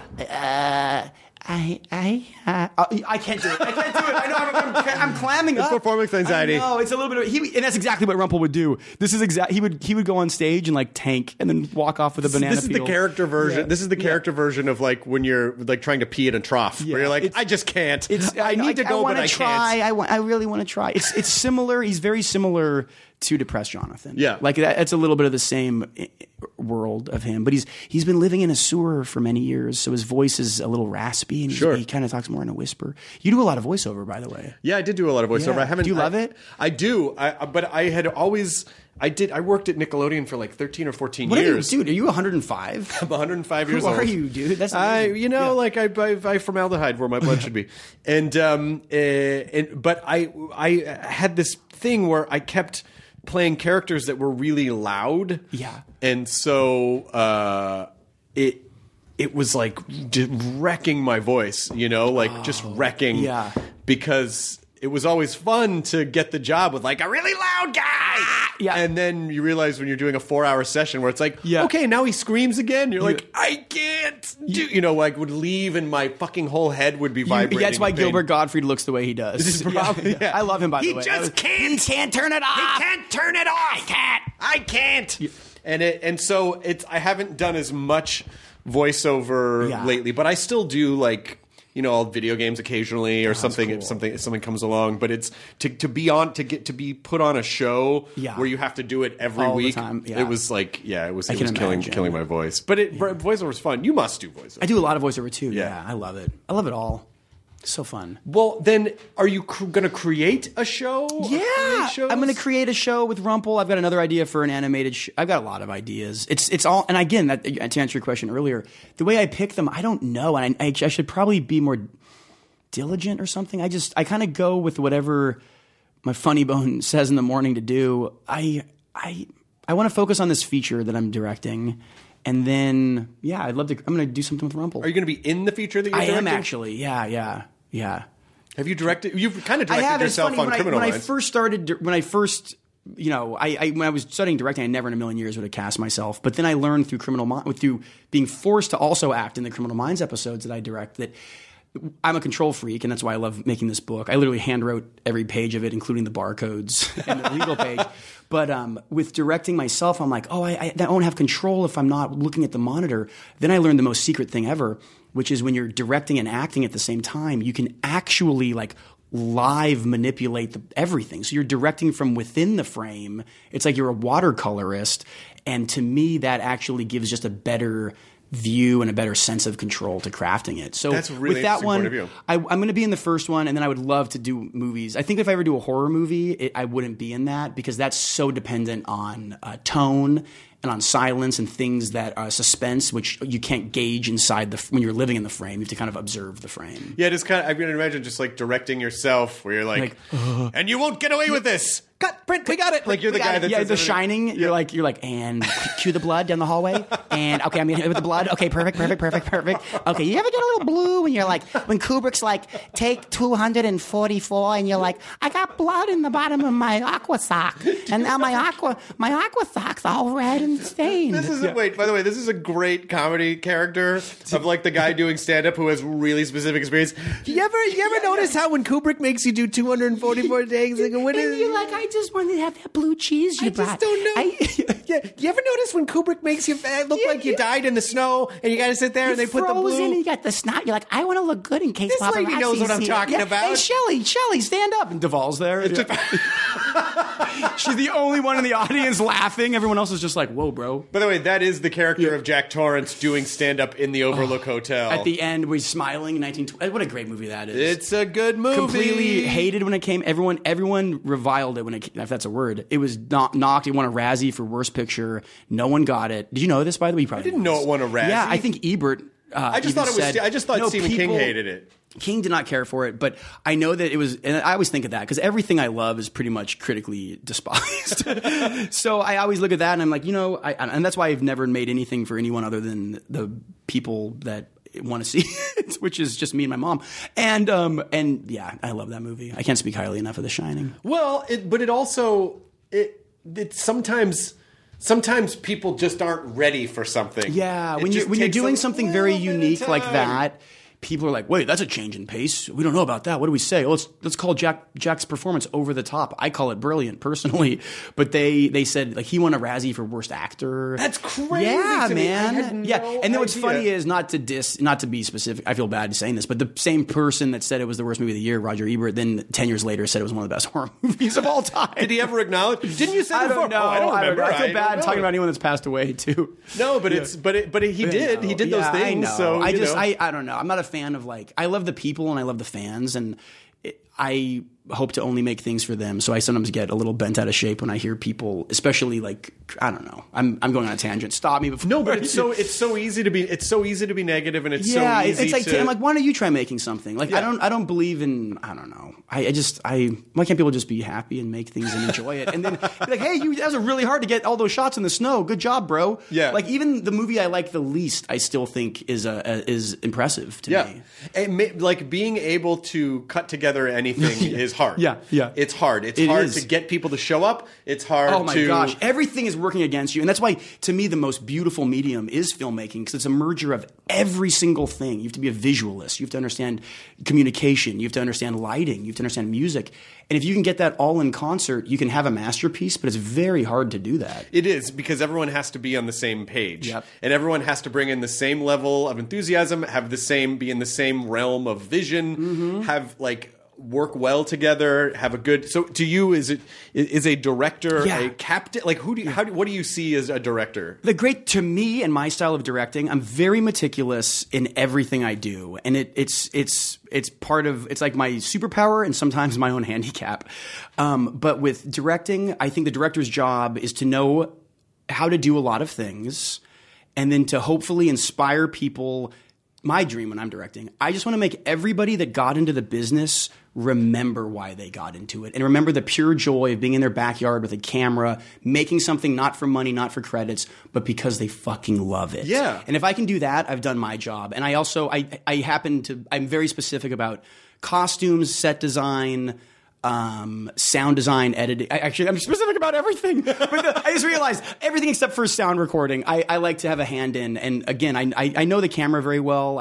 I can't do it. I know I'm clamming It's up. performance anxiety. No, it's a little bit and that's exactly what Rumple would do. This is he would go on stage and like tank and then walk off with a banana This is peel. the character version. Yeah. This is the character version of like when you're like trying to pee in a trough. Where you're like, I just can't. I need to go, but I try. can't. I really want to try. It's similar. He's very similar to Depressed Jonathan. Yeah. Like that's a little bit of the same world of him. But he's been living in a sewer for many years, so his voice is a little raspy and he kind of talks more in a whisper. You do a lot of voiceover, by the way. Yeah, I did do a lot of voiceover. Yeah. I haven't. Do you love it? I do. But I had always. I worked at Nickelodeon for like 13 or 14 years. Dude, are you 105? I'm 105 years Who old. are you, dude? That's amazing. I formaldehyde where my blood should be, and but I had this thing where I kept playing characters that were really loud. Yeah, and so it was like wrecking my voice, just wrecking. Yeah, because it was always fun to get the job with like a really loud guy. Yeah. And then you realize when you're doing a 4-hour session where it's like, yeah. Okay, now he screams again. You're like, I can't do, like would leave and my fucking whole head would be vibrating. That's why Gilbert Gottfried looks the way he does. This is probably, yeah. I love him, by the way. He just can't. He can't turn it off. He can't turn it off. I can't. Yeah. And so I haven't done as much voiceover lately, but I still do like, I'll video games occasionally or something. Cool. If something comes along, but it's to be put on a show where you have to do it every all week. The time. Yeah. It was like it was killing my voice. But voiceover is fun. You must do voiceover. I do a lot of voiceover too. Yeah, I love it. I love it all. So fun. Well, then, are you going to create a show? Yeah, I'm going to create a show with Rumple. I've got another idea for an animated show. I've got a lot of ideas. It's all, and again, to answer your question earlier, the way I pick them, I don't know, and I should probably be more diligent or something. I kind of go with whatever my funny bone says in the morning to do. I want to focus on this feature that I'm directing. And then, I'm going to do something with Rumple. Are you going to be in the feature that you're directing? I am actually. Yeah. Have you directed? You've kind of directed yourself on Criminal Minds. When I was studying directing, I never in a million years would have cast myself. But then I learned through through being forced to also act in the Criminal Minds episodes that I direct that I'm a control freak, and that's why I love making this book. I literally handwrote every page of it, including the barcodes and the legal page. But with directing myself, I'm like, I don't have control if I'm not looking at the monitor. Then I learned the most secret thing ever, which is when you're directing and acting at the same time, you can actually like live manipulate everything. So you're directing from within the frame. It's like you're a watercolorist. And to me, that actually gives just a better view and a better sense of control to crafting it. So that's really with that one, point of view. I'm going to be in the first one, and then I would love to do movies. I think if I ever do a horror movie, I wouldn't be in that because that's so dependent on tone and on silence and things that are suspense, which you can't gauge inside when you're living in the frame. You have to kind of observe the frame. Yeah, just kind of, I can imagine just like directing yourself where you're like and you won't get away with this. Cut, print, we got it. Like you're the guy that yeah, says The everything. Shining. You're like, and cue the blood down the hallway. And okay, I'm gonna hit with the blood. Okay, perfect. Okay, you ever get a little blue when you're like, when Kubrick's like, take 244, and you're like, I got blood in the bottom of my aqua sock, and now my aqua sock's all red and stained. Wait, by the way, this is a great comedy character of like the guy doing stand-up who has really specific experience. You ever notice how when Kubrick makes you do 244 days, like, what is You're like, I just wanted to have that blue cheese you brought. I just don't know. Yeah, you ever notice when Kubrick makes you look like you died in the snow and you got to sit there and they put the blue? And you got the snot. You're like, I want to look good in case This paparazzi lady knows what I'm see talking it. about. Hey, Shelley, stand up. And Duvall's there. She's the only one in the audience laughing. Everyone else is just like, whoa, bro. By the way, that is the character of Jack Torrance doing stand-up in the Overlook Hotel. At the end, we're smiling in 1920. What a great movie that is. It's a good movie. Completely hated when it came. Everyone reviled it when it came, if that's a word. It was knocked. It won a Razzie for Worst Picture. No one got it. Did you know this, by the way? You probably didn't know it won a Razzie. Yeah, I think Ebert. I just thought Stephen King hated it. King did not care for it, but I know that it was, and I always think of that because everything I love is pretty much critically despised. So I always look at that and I'm like, and that's why I've never made anything for anyone other than the people that want to see it, which is just me and my mom. And yeah, I love that movie. I can't speak highly enough of The Shining. Well, but it also sometimes people just aren't ready for something. Yeah, when you're doing something very unique like that, people are like, wait, that's a change in pace. We don't know about that. What do we say? Well, let's call Jack's performance over the top. I call it brilliant personally, but they said like he won a Razzie for worst actor. That's crazy. Yeah, to man. Me. I had no And then what's idea. funny is not to be specific. I feel bad saying this, but the same person that said it was the worst movie of the year, Roger Ebert, then 10 years later said it was one of the best horror movies of all time. Did he ever acknowledge? Didn't you say that I before? don't know. Oh, I don't remember. I feel bad talking about anyone that's passed away too. No, but he did those things. I know. So I don't know. I'm not a fan of I love the people and I love the fans, and I hope to only make things for them. So I sometimes get a little bent out of shape when I hear people, especially I don't know. I'm going on a tangent. Stop me before. No, but it's so easy to be negative, and it's so easy. It's like to... I'm like, why don't you try making something? Like I don't believe in. I don't know. Why can't people just be happy and make things and enjoy it? And then be like, hey, that was really hard to get all those shots in the snow. Good job, bro. Yeah. Like even the movie I like the least, I still think is impressive to me. And like being able to cut together anything is hard. Yeah. It's hard. It's hard to get people to show up. It's hard. Oh my gosh, everything is working against you, and that's why to me the most beautiful medium is filmmaking because it's a merger of every single thing. You have to be a visualist. You have to understand communication. You have to understand lighting. You have to understand music. And if you can get that all in concert, you can have a masterpiece, but it's very hard to do that. It is, because everyone has to be on the same page. Yep. And everyone has to bring in the same level of enthusiasm, be in the same realm of vision, have work well together, have a good. So to you, is a director a captain? Like what do you see as a director? To me and my style of directing, I'm very meticulous in everything I do, and it's like my superpower and sometimes my own handicap. But with directing, I think the director's job is to know how to do a lot of things, and then to hopefully inspire people. My dream when I'm directing, I just want to make everybody that got into the business remember why they got into it and remember the pure joy of being in their backyard with a camera, making something not for money, not for credits, but because they fucking love it. Yeah. And if I can do that, I've done my job. And I also, I'm very specific about costumes, set design, sound design, editing. I'm specific about everything. But I just realized everything except for sound recording. I like to have a hand in. And again, I know the camera very well.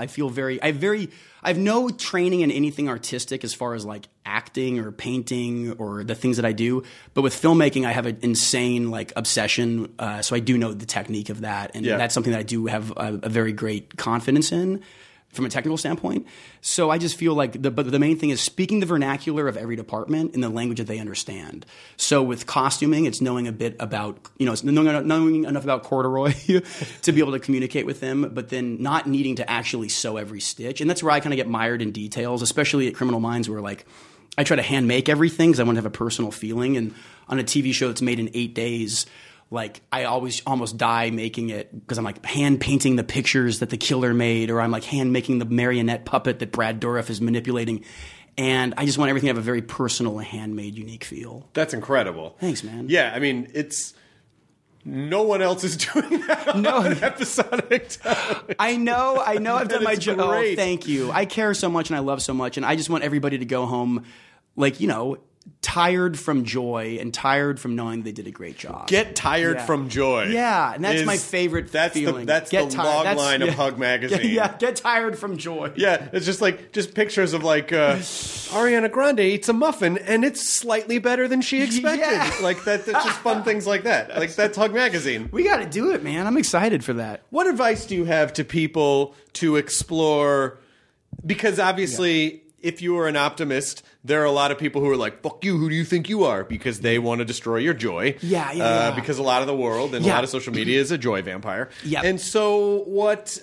I have no training in anything artistic as far as like acting or painting or the things that I do. But with filmmaking, I have an insane obsession. So I do know the technique of that, and that's something that I do have a very great confidence in. From a technical standpoint. So I just feel like but the main thing is speaking the vernacular of every department in the language that they understand. So with costuming, it's knowing a bit about, it's knowing enough about corduroy to be able to communicate with them, but then not needing to actually sew every stitch. And that's where I kind of get mired in details, especially at Criminal Minds, where I try to hand make everything because I want to have a personal feeling. And on a TV show that's made in 8 days, like I always almost die making it because I'm like hand painting the pictures that the killer made, or I'm like hand making the marionette puppet that Brad Dourif is manipulating. And I just want everything to have a very personal, handmade, unique feel. That's incredible. Thanks, man. Yeah, I mean, it's no one else is doing that on an episodic television. I know. I've done my job. Oh, great. thank you. I care so much and I love so much, and I just want everybody to go home, like, you know, tired from joy and tired from knowing they did a great job. Get tired from joy. Yeah, and that's my favorite feeling. That's Get the tired. log line of Hug Magazine. Yeah, get tired from joy. Yeah, it's just pictures of like Ariana Grande eats a muffin and it's slightly better than she expected. Yeah. Like that's just fun things like that. Like that's Hug Magazine. We got to do it, man. I'm excited for that. What advice do you have to people to explore? Because obviously, if you are an optimist, there are a lot of people who are like, fuck you, who do you think you are? Because they want to destroy your joy. Yeah. Because a lot of the world and a lot of social media is a joy vampire. Yeah. And so what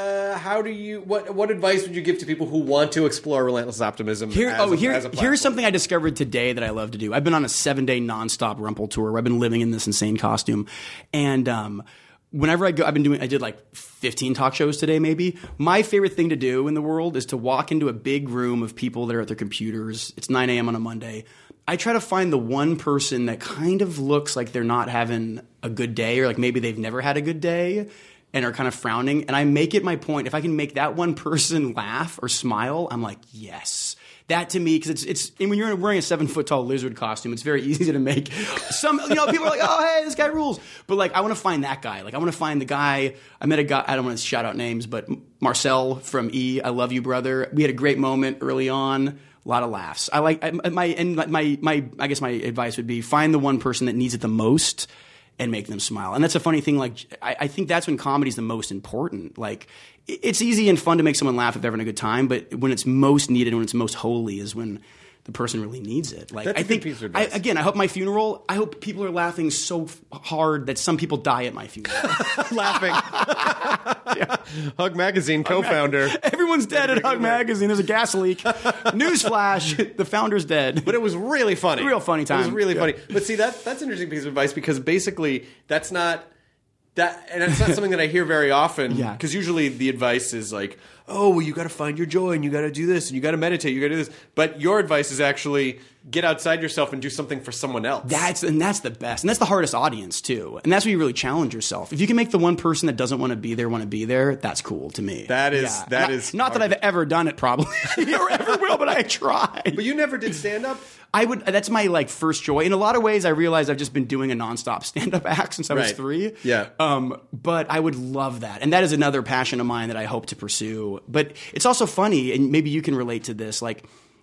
advice would you give to people who want to explore relentless optimism as a platform? Here's something I discovered today that I love to do. I've been on a 7-day nonstop Rumpel tour where I've been living in this insane costume. And whenever I go, I did like 15 talk shows today maybe. My favorite thing to do in the world is to walk into a big room of people that are at their computers. It's 9 a.m. on a Monday. I try to find the one person that kind of looks like they're not having a good day, or like maybe they've never had a good day and are kind of frowning. And I make it my point, if I can make that one person laugh or smile, I'm like, yes. That to me, because it's and when you're wearing a 7-foot-tall lizard costume, it's very easy to make some. You know, people are like, "Oh, hey, this guy rules." But like, I want to find that guy. Like, I want to find the guy. I met a guy. I don't want to shout out names, but Marcel from E! I Love You, Brother. We had a great moment early on. A lot of laughs. I guess my advice would be find the one person that needs it the most and make them smile. And that's a funny thing. Like, I think that's when comedy's the most important. Like, it's easy and fun to make someone laugh if they're having a good time, but when it's most needed and when it's most holy is when the person really needs it. Like, that's I think, good piece of advice. I hope my funeral, I hope people are laughing so hard that some people die at my funeral. Laughing. Hug Magazine co-founder. Everyone's dead at Hug Magazine. There's a gas leak. Newsflash, the founder's dead. But it was really funny. Real funny time. It was really funny. But see, that's an interesting piece of advice because basically that's not something that I hear very often. Yeah. Because usually the advice is like, oh, well, you got to find your joy and you got to do this and you got to meditate, you got to do this. But your advice is actually get outside yourself and do something for someone else. That's the best. And that's the hardest audience too. And that's where you really challenge yourself. If you can make the one person that doesn't want to be there, that's cool to me. That is not that I've ever done it probably or ever will, but I tried. But you never did stand up? That's my like first joy. In a lot of ways I realize I've just been doing a nonstop stand-up act since I was 3. Yeah. But I would love that. And that is another passion of mine that I hope to pursue. But it's also funny, and maybe you can relate to this, like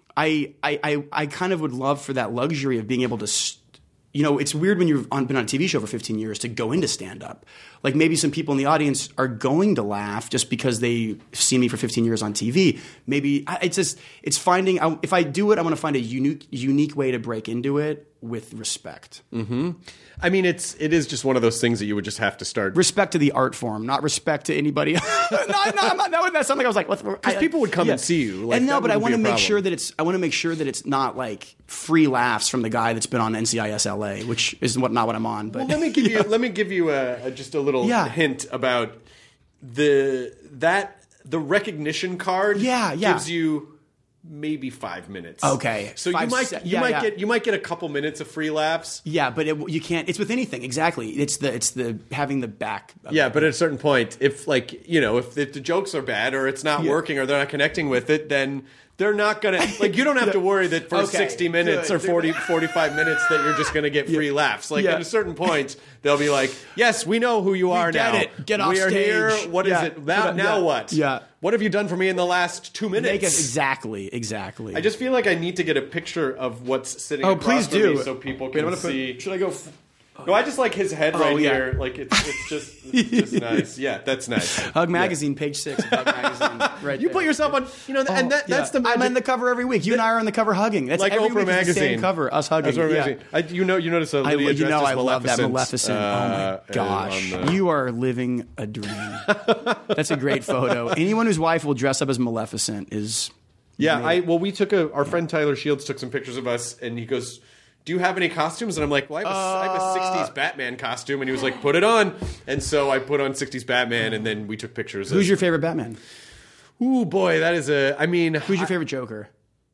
I kind of would love for that luxury of being able to, it's weird when you've been on a TV show for 15 years to go into stand-up. Like maybe some people in the audience are going to laugh just because they've seen me for 15 years on TV. Maybe it's finding, if I do it, I want to find a unique way to break into it with respect. Mm-hmm. I mean, it is just one of those things that you would just have to start. Respect to the art form, not respect to anybody. That's something I was like, because people would come and see you. Like, but I want to make sure that it's not like free laughs from the guy that's been on NCIS LA, which is not what I'm on. But well, let me give you just a little hint about the recognition card. Gives you maybe 5 minutes. Okay, so you might get a couple minutes of free laughs. Yeah, but you can't. It's with anything. Exactly. It's the having the back. Yeah, but at a certain point, if the jokes are bad or it's not working or they're not connecting with it, then they're not going to, you don't have to worry that for 60 minutes or 45 minutes that you're just going to get free laughs. At a certain point, they'll be like, yes, we know who you are now. Get it. Get off we stage. We are here. What is it? Now what? Yeah. What have you done for me in the last 2 minutes? Exactly. I just feel like I need to get a picture of what's sitting across from me so people can see. Should I go... No, I just like his head here. Like it's just nice. Yeah, that's nice. Hug Magazine, page 6 of Hug Magazine. Right. You put yourself on, and that's the magic. I'm on the cover every week. You and I are on the cover hugging. That's like every Oprah week Magazine. The same cover, us hugging. You notice Lydia dressed as I love that Maleficent. Oh my gosh, you are living a dream. That's a great photo. Anyone whose wife will dress up as Maleficent is. Yeah, we took our friend Tyler Shields took some pictures of us, and he goes, do you have any costumes? And I'm like, well, I have a 60s Batman costume. And he was like, put it on. And so I put on 60s Batman, and then we took pictures. Who's your favorite Batman? Ooh, boy, that is Who's your favorite Joker?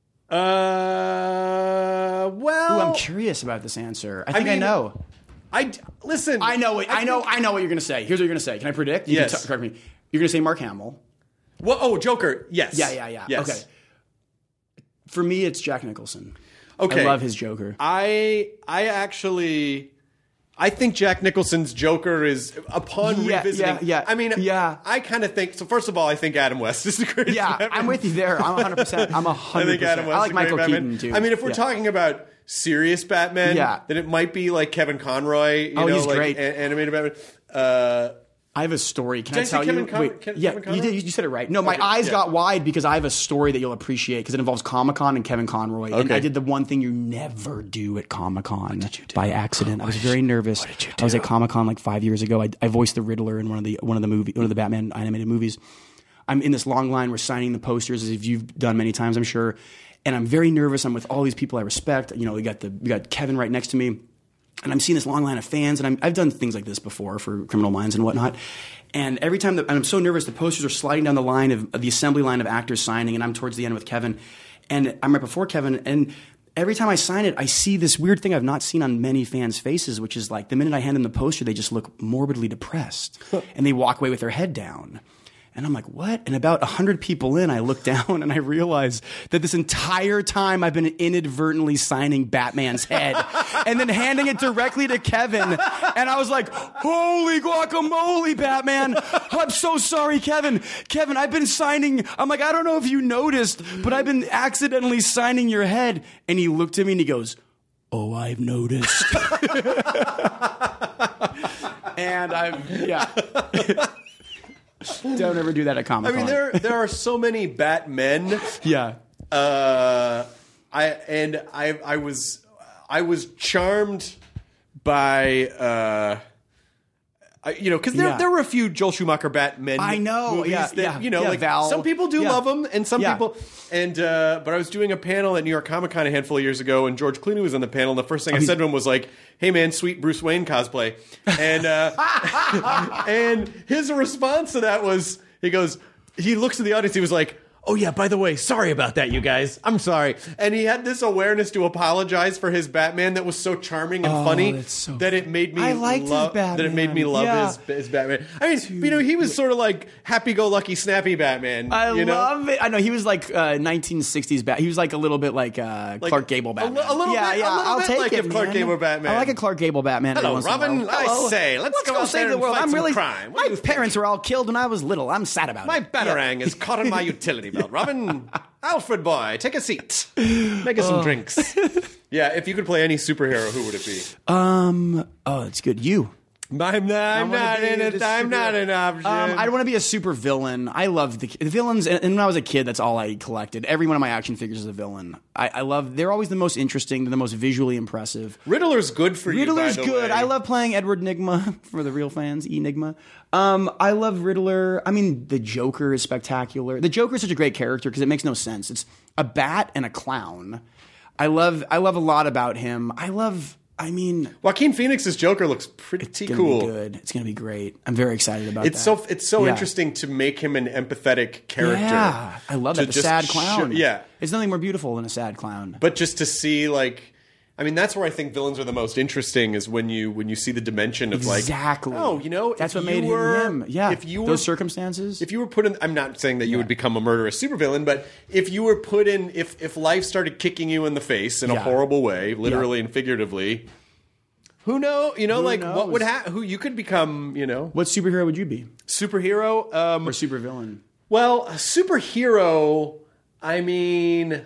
Well... Ooh, I'm curious about this answer. I think I know. Listen. I know what you're going to say. Here's what you're going to say. Can I predict? You Yes. can correct me. You're going to say Mark Hamill. Well, oh, Joker. Yes. Yeah. Yes. Okay. For me, it's Jack Nicholson. Okay. I love his Joker. I think Jack Nicholson's Joker is, upon revisiting... Yeah. I mean, I kind of think... So first of all, I think Adam West is the greatest Batman. I'm with you there. I'm 100%. I'm 100%. I think Adam West I like is a great Michael Batman. Keaton, too. I mean, if we're talking about serious Batman, then it might be like Kevin Conroy. He's like great. Animated Batman. I have a story. Can Did I I say tell Kevin you? Kevin Conroy? You did. You said it right. No, my eyes got wide because I have a story that you'll appreciate because it involves Comic-Con and Kevin Conroy. And I did the one thing you never do at Comic-Con by accident. I was very nervous. What did you do? I was at Comic-Con like 5 years ago. I voiced the Riddler in one of the Batman animated movies. I'm in this long line. We're signing the posters as you've done many times, I'm sure. And I'm very nervous. I'm with all these people I respect. You know, we got Kevin right next to me. And I'm seeing this long line of fans, and I've done things like this before for Criminal Minds and whatnot. And every time and I'm so nervous, the posters are sliding down the line of the assembly line of actors signing, and I'm towards the end with Kevin. And I'm right before Kevin, and every time I sign it, I see this weird thing I've not seen on many fans' faces, which is like the minute I hand them the poster, they just look morbidly depressed, and they walk away with their head down. And I'm like, what? And about 100 people in, I look down and I realize that this entire time I've been inadvertently signing Batman's head and then handing it directly to Kevin. And I was like, holy guacamole, Batman. I'm so sorry, Kevin. Kevin, I've been signing. I'm like, I don't know if you noticed, but I've been accidentally signing your head. And he looked at me and he goes, oh, I've noticed. And don't ever do that at Comic-Con. I mean, there are so many Batmen. Yeah. I was charmed by because there were a few Joel Schumacher Batman. I know, movies that Val. Some people do love them, and some people. And but I was doing a panel at New York Comic Con a handful of years ago, and George Clooney was on the panel. And the first thing I said to him was like, "Hey man, sweet Bruce Wayne cosplay," and and his response to that was, he looks at the audience, he was like, oh yeah, by the way, sorry about that, you guys. I'm sorry. And he had this awareness to apologize for his Batman that was so charming and funny that it made me love his Batman. I mean, he was sort of like happy-go-lucky, snappy Batman. I love it. I know he was like 1960s Batman. He was like a little bit like Clark Gable Batman. A little bit I'll take like it, if Clark Gable Batman. I like a Clark Gable Batman. Hello, Robin. I say, let's go save the world. I'm really crime. My parents were all killed when I was little. I'm sad about my it. My Batarang is caught in my utility belt. Robin, Alfred boy, take a seat. Make us some drinks. Yeah, if you could play any superhero, who would it be? It's good. You. I'm not an option. I want to be a super villain. I love the villains, and when I was a kid, that's all I collected. Every one of my action figures is a villain. I love. They're always the most interesting. They're the most visually impressive. Riddler's good for you. Riddler's good. I love playing Edward Nygma for the real fans. Enigma. I love Riddler. I mean, the Joker is spectacular. The Joker is such a great character because it makes no sense. It's a bat and a clown. I love a lot about him. Joaquin Phoenix's Joker looks pretty cool. It's gonna be good. It's gonna be great. I'm very excited about that. It's so interesting to make him an empathetic character. Yeah, I love that. The sad clown. It's nothing more beautiful than a sad clown. But just to see, that's where I think villains are the most interesting, is when you see the dimension of exactly. That's what made him. Yeah, those circumstances. If you were put in, I'm not saying that you would become a murderous supervillain, but if you were put in, if life started kicking you in the face in a horrible way, literally and figuratively, who knows? What would happen? Who you could become? What superhero would you be? Superhero or supervillain? Well, a superhero. I mean,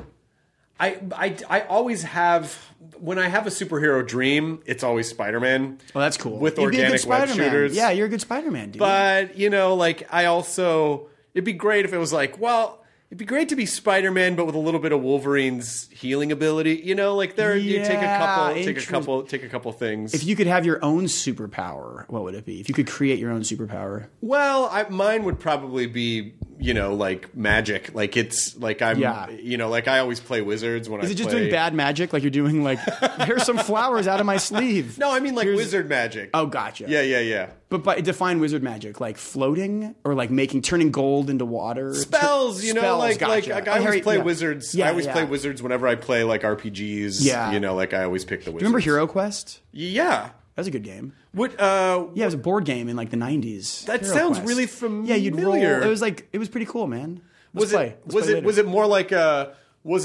I always have. When I have a superhero dream, it's always Spider-Man. Well, that's cool. With organic web shooters. Yeah, you're a good Spider-Man, dude. But, I also... It'd be great if it was it'd be great to be Spider-Man, but with a little bit of Wolverine's healing ability. You take a couple things. If you could have your own superpower, what would it be? If you could create your own superpower? Well, mine would probably be, like magic. Like it's like I'm, like I always play wizards when I play. Is it just doing bad magic? Like you're doing like, here's some flowers out of my sleeve. No, I mean like wizard magic. Oh, gotcha. Yeah. But define wizard magic, like floating or like turning gold into water. Spells, Spells, like I always play yeah. wizards. Yeah, I always play wizards whenever I play like RPGs. Yeah. Like I always pick the wizards. Do you remember Hero Quest? Yeah. That was a good game. What? Yeah, it was a board game in like the 90s. That Hero sounds Quest. really familiar. Yeah, you'd roll. It was pretty cool, man. Was it more like a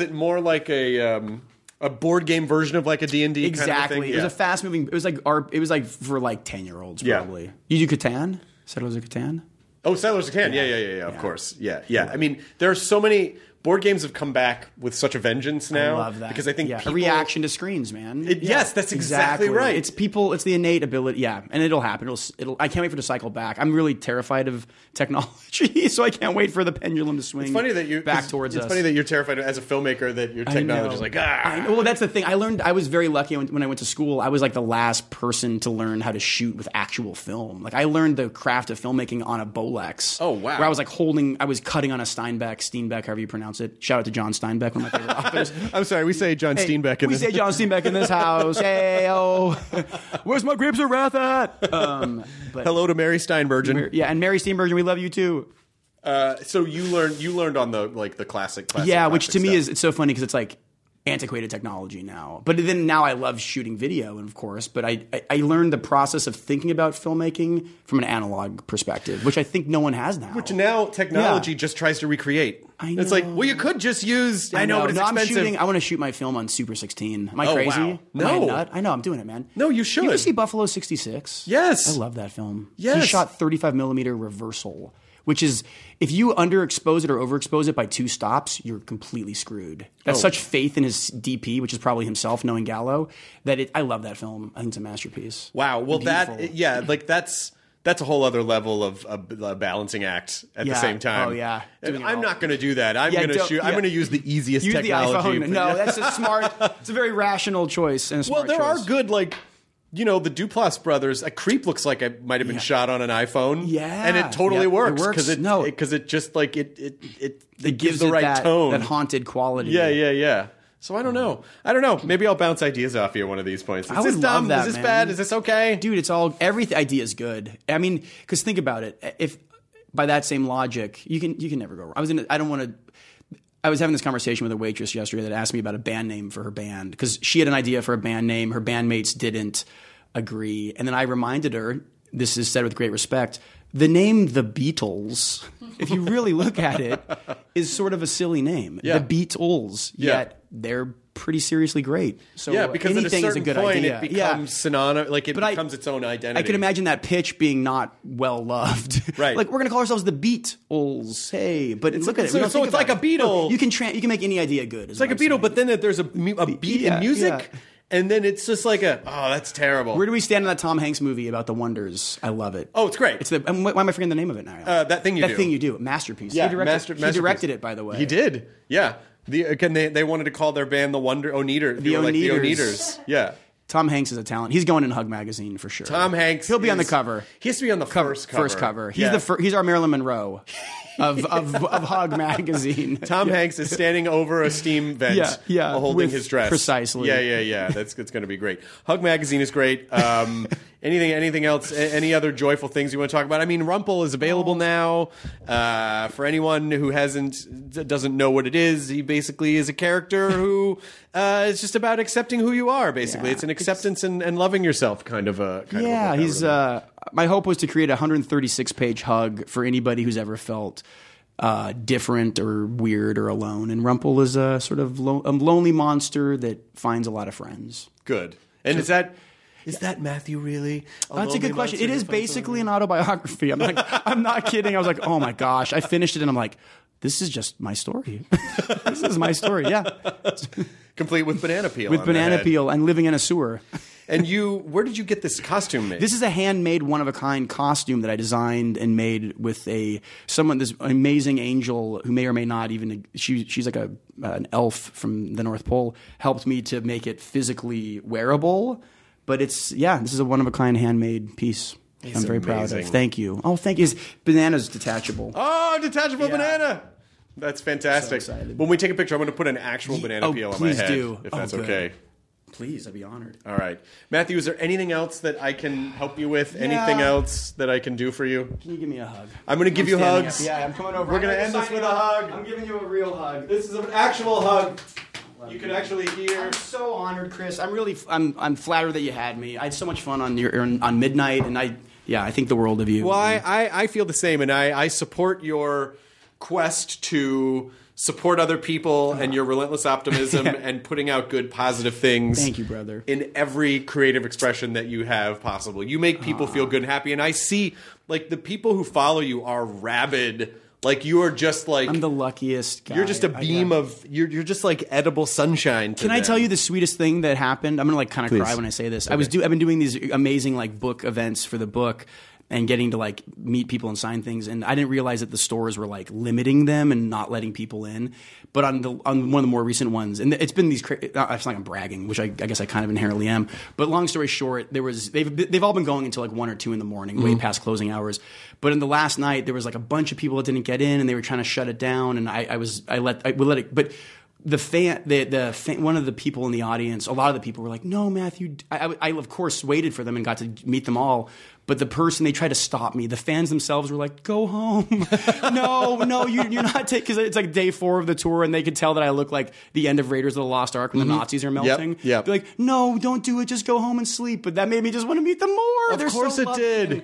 board game version of like a D&D exactly. kind of thing? It was a fast moving. It was like for like 10-year-olds probably. Yeah. You do Catan? Settlers of Catan? Oh, Settlers of Catan. Yeah. Of course. Yeah. I mean, there are so many board games have come back with such a vengeance now. I love that because I think a reaction to screens, man. Yes, that's exactly right. It's the innate ability. Yeah, and it'll happen. It'll. I can't wait for it to cycle back. I'm really terrified of technology, so I can't wait for the pendulum to swing. It's funny that back towards us. It's funny that you're terrified as a filmmaker that your technology is like Well, that's the thing. I was very lucky when I went to school. I was like the last person to learn how to shoot with actual film. Like I learned the craft of filmmaking on a Bolex. Oh wow! Where I was cutting on a Steinbeck, however you pronounce it. Shout out to John Steinbeck, one of my favorite authors. I'm sorry, we say John Steinbeck in this. We say John Steinbeck in this house. Hey, oh, where's my grapes of wrath at? But hello to Mary Steinbergen. And Mary Steinbergen, we love you too. So you learned on the classic. Yeah, which to me stuff. it's so funny because it's like antiquated technology now. But then now I love shooting video, and of course. But I learned the process of thinking about filmmaking from an analog perspective, which I think no one has now. Which now technology just tries to recreate. I know. It's like, well, you could just use. I know, but it's expensive. I want to shoot my film on Super 16. Am I crazy? Wow. No. Am I a nut? I know. I'm doing it, man. No, you should. You ever see Buffalo 66? Yes. I love that film. Yes. He shot 35 millimeter reversal, which is if you underexpose it or overexpose it by 2 stops, you're completely screwed. That's such faith in his DP, which is probably himself, knowing Gallo, that I love that film. I think it's a masterpiece. Wow. Well, Beautiful. That's a whole other level of a balancing act at the same time. Oh yeah. I'm not going to do that. I'm going to shoot. I'm going to use the easiest technology. The iPhone. No, that's a smart. It's a very rational choice and a smart there choice. are good the Duplass brothers. A Creep looks like it might have been shot on an iPhone. Yeah, and it totally works because it just like it gives it the right tone, that haunted quality. Yeah. So I don't know. Maybe I'll bounce ideas off you at one of these points. Is this dumb? That, is this man. bad? Is this okay? Dude, it's all every idea is good. I mean, because think about it. If by that same logic, you can never go wrong. I was having this conversation with a waitress yesterday that asked me about a band name for her band because she had an idea for a band name. Her bandmates didn't agree. And then I reminded her, this is said with great respect, the name The Beatles, if you really look at it, is sort of a silly name. Yeah. The Beatles, yet they're pretty seriously great. So because anything at a is a good point idea. It becomes synonymous, it becomes its own identity. I can imagine that pitch being not well loved. Right. Like, we're going to call ourselves The Beatles. Hey, but look at it. So it's like a Beatle. You can make any idea good. It's like a Beatle, but then there's a beat in music. Yeah. And then it's just like that's terrible. Where do we stand on that Tom Hanks movie about the Wonders? I love it. Oh, it's great. Why am I forgetting the name of it now? That Thing You Do. Masterpiece. Yeah, he directed it, by the way. He did. Yeah. They wanted to call their band the Oneaters. The Oneaters. Yeah. Tom Hanks is a talent. He's going in Hug magazine for sure. Tom Hanks. He'll be on the cover. He has to be on the first cover. He's our Marilyn Monroe of Hug magazine. Tom Hanks is standing over a steam vent, holding his dress. Precisely. Yeah. It's going to be great. Hug magazine is great. Anything else? Any other joyful things you want to talk about? I mean, Rumple is available now. For anyone who doesn't know what it is, he basically is a character who is just about accepting who you are. Basically, it's an acceptance and loving yourself kind of a. He's. My hope was to create a 136-page hug for anybody who's ever felt different or weird or alone. And Rumple is a sort of a lonely monster that finds a lot of friends. Good. And is that Matthew really? That's a good question. It is basically an autobiography. I'm not kidding. I was like, oh my gosh. I finished it and I'm like, this is just my story. This is my story. Yeah. Complete with banana peel. With banana peel and living in a sewer. And where did you get this costume made? This is a handmade, one-of-a-kind costume that I designed and made with this amazing angel who may or may not even, she's like an elf from the North Pole, helped me to make it physically wearable. But this is a one-of-a-kind handmade piece. I'm very proud of. Thank you. Oh, thank you. His banana's detachable. Oh, detachable banana. That's fantastic. So excited. When we take a picture, I'm going to put an actual banana peel on my head. Do. If that's good. okay. Please, I'd be honored. All right. Matthew, is there anything else that I can help you with? Anything else that I can do for you? Can you give me a hug? I'm going to give you hugs. Yeah, I'm coming over. We're going to end this with a hug. I'm giving you a real hug. This is an actual hug. You can actually hear. I'm so honored, Chris. I'm flattered that you had me. I had so much fun on Midnight, and I think the world of you. Well, I feel the same, and I support your quest to support other people and your relentless optimism and putting out good, positive things. Thank you, brother. In every creative expression that you have possible. You make people feel good and happy, and I see, like, the people who follow you are rabid. Like, you are just like... I'm the luckiest guy. You're just a beam of... You're just like edible sunshine to Can I them. tell you the sweetest thing that happened? I'm going to like kind of cry when I say this. Okay. I've been doing these amazing like book events for the book and getting to like meet people and sign things, and I didn't realize that the stores were like limiting them and not letting people in. But on one of the more recent ones, and it's been these. It's not like I'm bragging, which I guess I kind of inherently am. But long story short, they've all been going until like 1 or 2 in the morning, way past closing hours. But in the last night, there was like a bunch of people that didn't get in, and they were trying to shut it down, and we let it, but. The fan, one of the people in the audience, a lot of the people were like, "No, Matthew." I of course waited for them and got to meet them all. But the person, they tried to stop me. The fans themselves were like, "Go home." no, you're not taking, because it's like day 4 of the tour, and they could tell that I look like the end of Raiders of the Lost Ark when the Nazis are melting. Yep. They're like, "No, don't do it. Just go home and sleep." But that made me just want to meet them more. Of course it did.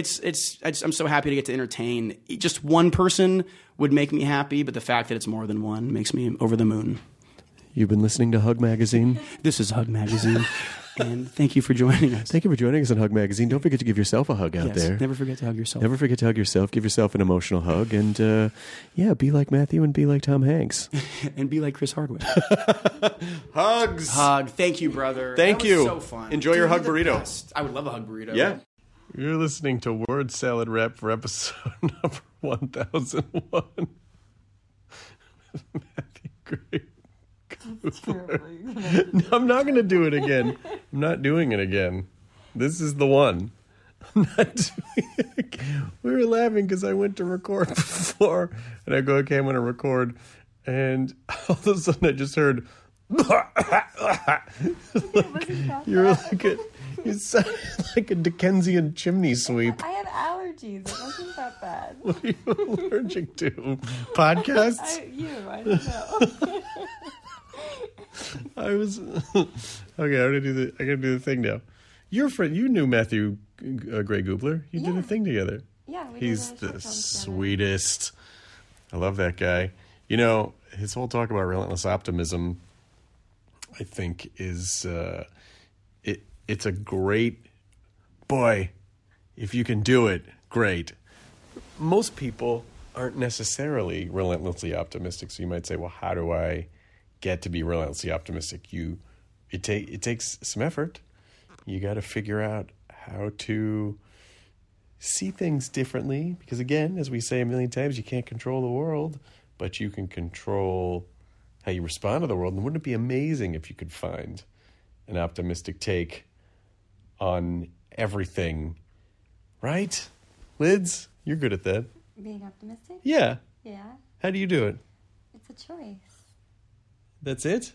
I'm so happy to get to entertain. Just one person would make me happy, but the fact that it's more than one makes me over the moon. You've been listening to Hug Magazine. This is Hug Magazine. And thank you for joining us. Thank you for joining us on Hug Magazine. Don't forget to give yourself a hug out there. Never forget to hug yourself. Never forget to hug yourself. Give yourself an emotional hug. And, be like Matthew and be like Tom Hanks. And be like Chris Hardwick. Hugs. Hug. Thank you, brother. Thank you. So fun. Enjoy your hug burrito. Best. I would love a hug burrito. Yeah. You're listening to Word Salad Rap for episode number 1001. Matthew Gray. No, I'm not going to do it again. I'm not doing it again. This is the one. I'm not doing it again. We were laughing because I went to record before, and I go, okay, I'm going to record, and all of a sudden I just heard. You sounded like a Dickensian chimney sweep. I have allergies. It wasn't that bad. What are you allergic to? Podcasts? I don't know. I was okay. I gotta do the thing now. Your friend, you knew Matthew Gray Gubler. You did a thing together. Yeah, he's the sweetest. I love that guy. You know, his whole talk about relentless optimism, I think, is it's a great boy. If you can do it, great. Most people aren't necessarily relentlessly optimistic. So you might say, well, how do I get to be relentlessly optimistic? It takes some effort. You got to figure out how to see things differently, because again, as we say a million times, you can't control the world, but you can control how you respond to the world. And wouldn't it be amazing if you could find an optimistic take on everything, right? Lids, you're good at that. Being optimistic? Yeah. Yeah. How do you do it? It's a choice. That's it?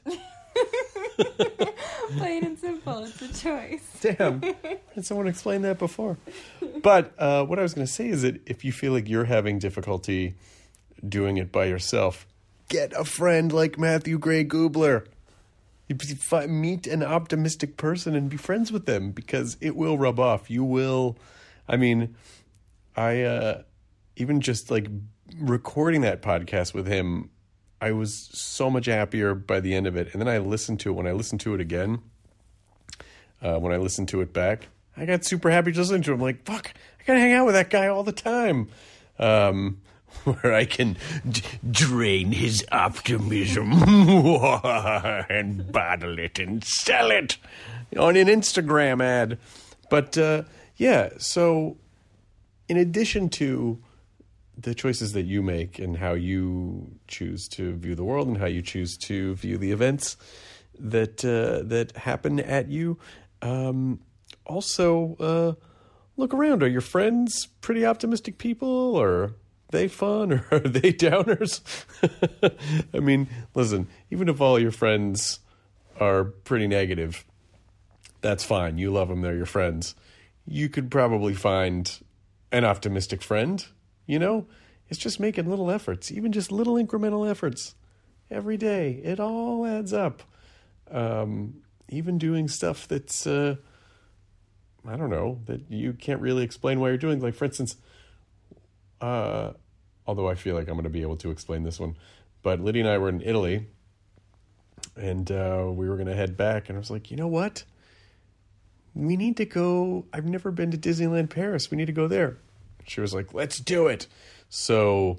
Plain and simple. It's a choice. Damn. Had someone explain that before. But what I was going to say is that if you feel like you're having difficulty doing it by yourself, get a friend like Matthew Gray Gubler. Meet an optimistic person and be friends with them, because it will rub off. You will. I mean, I even just like recording that podcast with him, I was so much happier by the end of it. And then when I listened to it again, when I listened to it back, I got super happy just listening to him. Like, fuck, I gotta hang out with that guy all the time. Where I can drain his optimism and bottle it and sell it on an Instagram ad. But so in addition to the choices that you make and how you choose to view the world and how you choose to view the events that happen at you, also look around. Are your friends pretty optimistic people, or are they fun, or are they downers? I mean, listen, even if all your friends are pretty negative, that's fine. You love them. They're your friends. You could probably find an optimistic friend, you know? It's just making little efforts, even just little incremental efforts every day. It all adds up. Even doing stuff that's, I don't know, that you can't really explain why you're doing. Like, for instance, although I feel like I'm going to be able to explain this one, but Lydia and I were in Italy, and we were going to head back, and I was like, you know what? We need to go. I've never been to Disneyland Paris. We need to go there. She was like, let's do it. So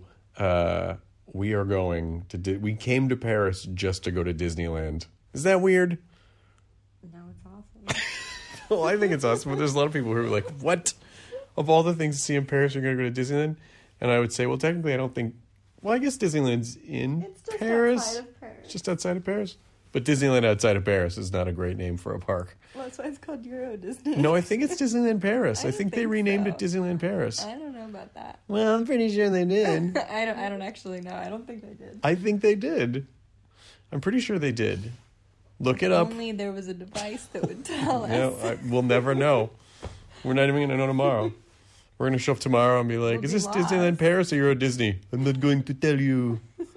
we are going to, we came to Paris just to go to Disneyland. Is that weird? No, it's awesome. Well, I think it's awesome, but there's a lot of people who are like, what? Of all the things to see in Paris, you're going to go to Disneyland? And I would say, well, technically, I don't think, well, I guess Disneyland's in It's just Paris. outside of Paris. It's just outside of Paris. But Disneyland outside of Paris is not a great name for a park. Well, that's why it's called Euro Disney. No, I think it's Disneyland Paris. I I don't think they think renamed so. it Disneyland Paris. I don't know about that. Well, I'm pretty sure they did. I don't actually know. I don't think they did. I think they did. I'm pretty sure they did. Look it up. Only there was a device that would tell us. No, we'll never know. We're not even going to know tomorrow. We're going to show up tomorrow and be like, We'll is be this lost. Disneyland Paris or Euro Disney? I'm not going to tell you.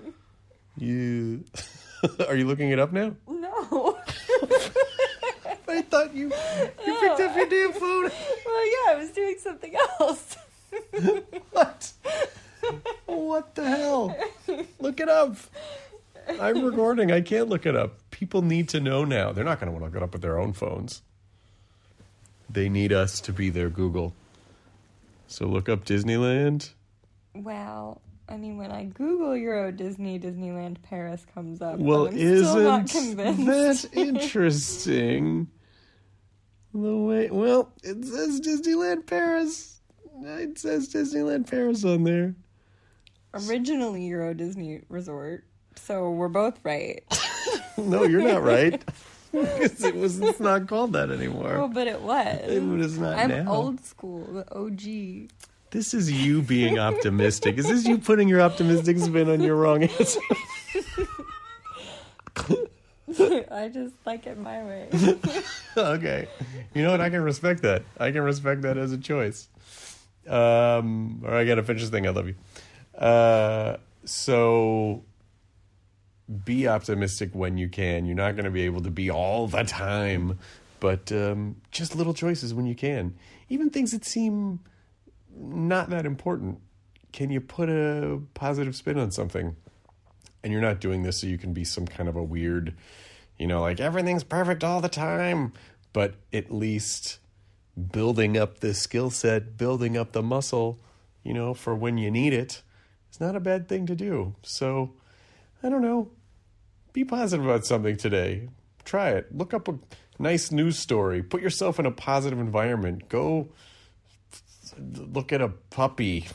You. Are you looking it up now? No. I thought you picked up your damn phone. Well, yeah, I was doing something else. What? What the hell? Look it up. I'm recording. I can't look it up. People need to know now. They're not going to want to look it up with their own phones. They need us to be their Google. So look up Disneyland. Well, I mean, when I Google Euro Disney, Disneyland Paris comes up. Well, but I'm still not isn't convinced. that interesting? The way, well, it says Disneyland Paris. It says Disneyland Paris on there. Originally Euro Disney Resort, so we're both right. No, you're not right. Because it's not called that anymore. Oh, but it was. It is not I'm now. old school, the OG. This is you being optimistic. Is this you putting your optimistic spin on your wrong answer? I just like it my way. Okay. You know what? I can respect that. I can respect that as a choice. Or I got to finish this thing. I love you. So be optimistic when you can. You're not going to be able to be all the time, but just little choices when you can. Even things that seem not that important. Can you put a positive spin on something? And you're not doing this so you can be some kind of a weird, like everything's perfect all the time, but at least building up the skill set, building up the muscle, for when you need it, it's not a bad thing to do. So, I don't know. Be positive about something today. Try it. Look up a nice news story. Put yourself in a positive environment. Go look at a puppy.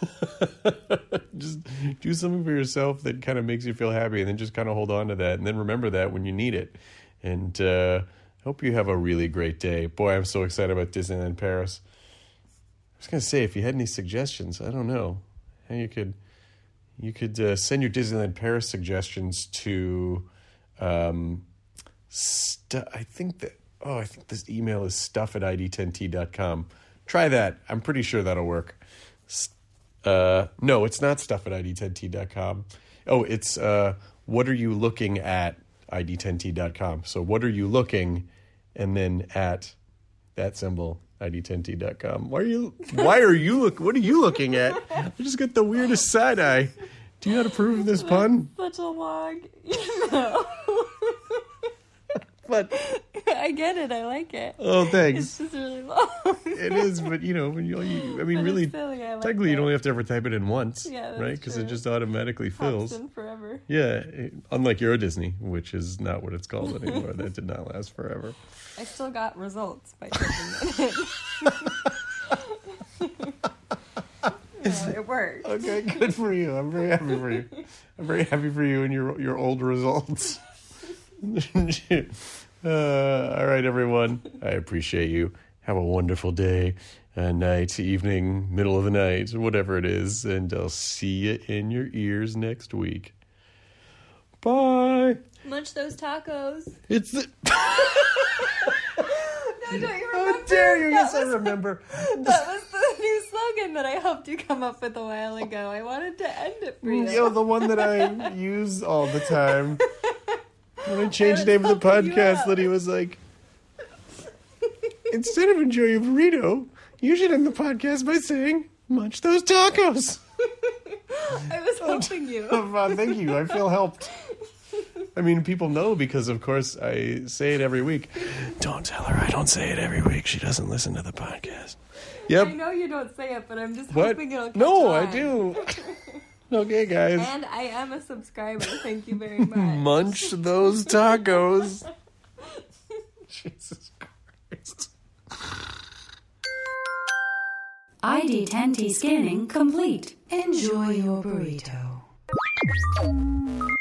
Just do something for yourself that kind of makes you feel happy, and then just kind of hold on to that, and then remember that when you need it. And hope you have a really great day. Boy, I'm so excited about Disneyland Paris. I was going to say, if you had any suggestions, I don't know. You could send your Disneyland Paris suggestions to I think this email is stuff@id10t.com. Try that. I'm pretty sure that'll work. No, it's not stuff@id10t.com. Oh, it's what are you looking at id10t.com. So what are you looking, and then at that symbol id10t.com. What are you looking at? I just got the weirdest side eye. Do you know how to prove this pun? Such a long email. But I get it. I like it. oh, It's thanks. just really long. It is, but when you But really, it's silly. I like technically, you it. only have to ever type it in once, Yeah, that's right? Because it true. just automatically Pops fills. in forever. Yeah, unlike Euro Disney, which is not what it's called anymore. That did not last forever. I still got results by typing it in. It worked. Okay, good for you. I'm very happy for you. I'm very happy for you and your old results. All right, everyone. I appreciate you. have a wonderful day, night, evening, middle of the night, whatever it is. And I'll see you in your ears next week. Bye. Munch those tacos. It's the... No, don't you remember? How dare you? Yes, I remember. That was the new slogan that I helped you come up with a while ago. I wanted to end it for you. Yo, the one that I use all the time. When I changed the name of the podcast, Liddy was like, instead of enjoy a burrito, you should end the podcast by saying, munch those tacos. I was helping you. Thank you. I feel helped. I mean, people know because, of course, I say it every week. Don't tell her I don't say it every week. She doesn't listen to the podcast. Yep. I know you don't say it, but I'm just What? hoping it'll catch No, on. I do. Okay, guys. And I am a subscriber. Thank you very much. Munch those tacos. Jesus Christ. ID10T scanning complete. Enjoy your burrito.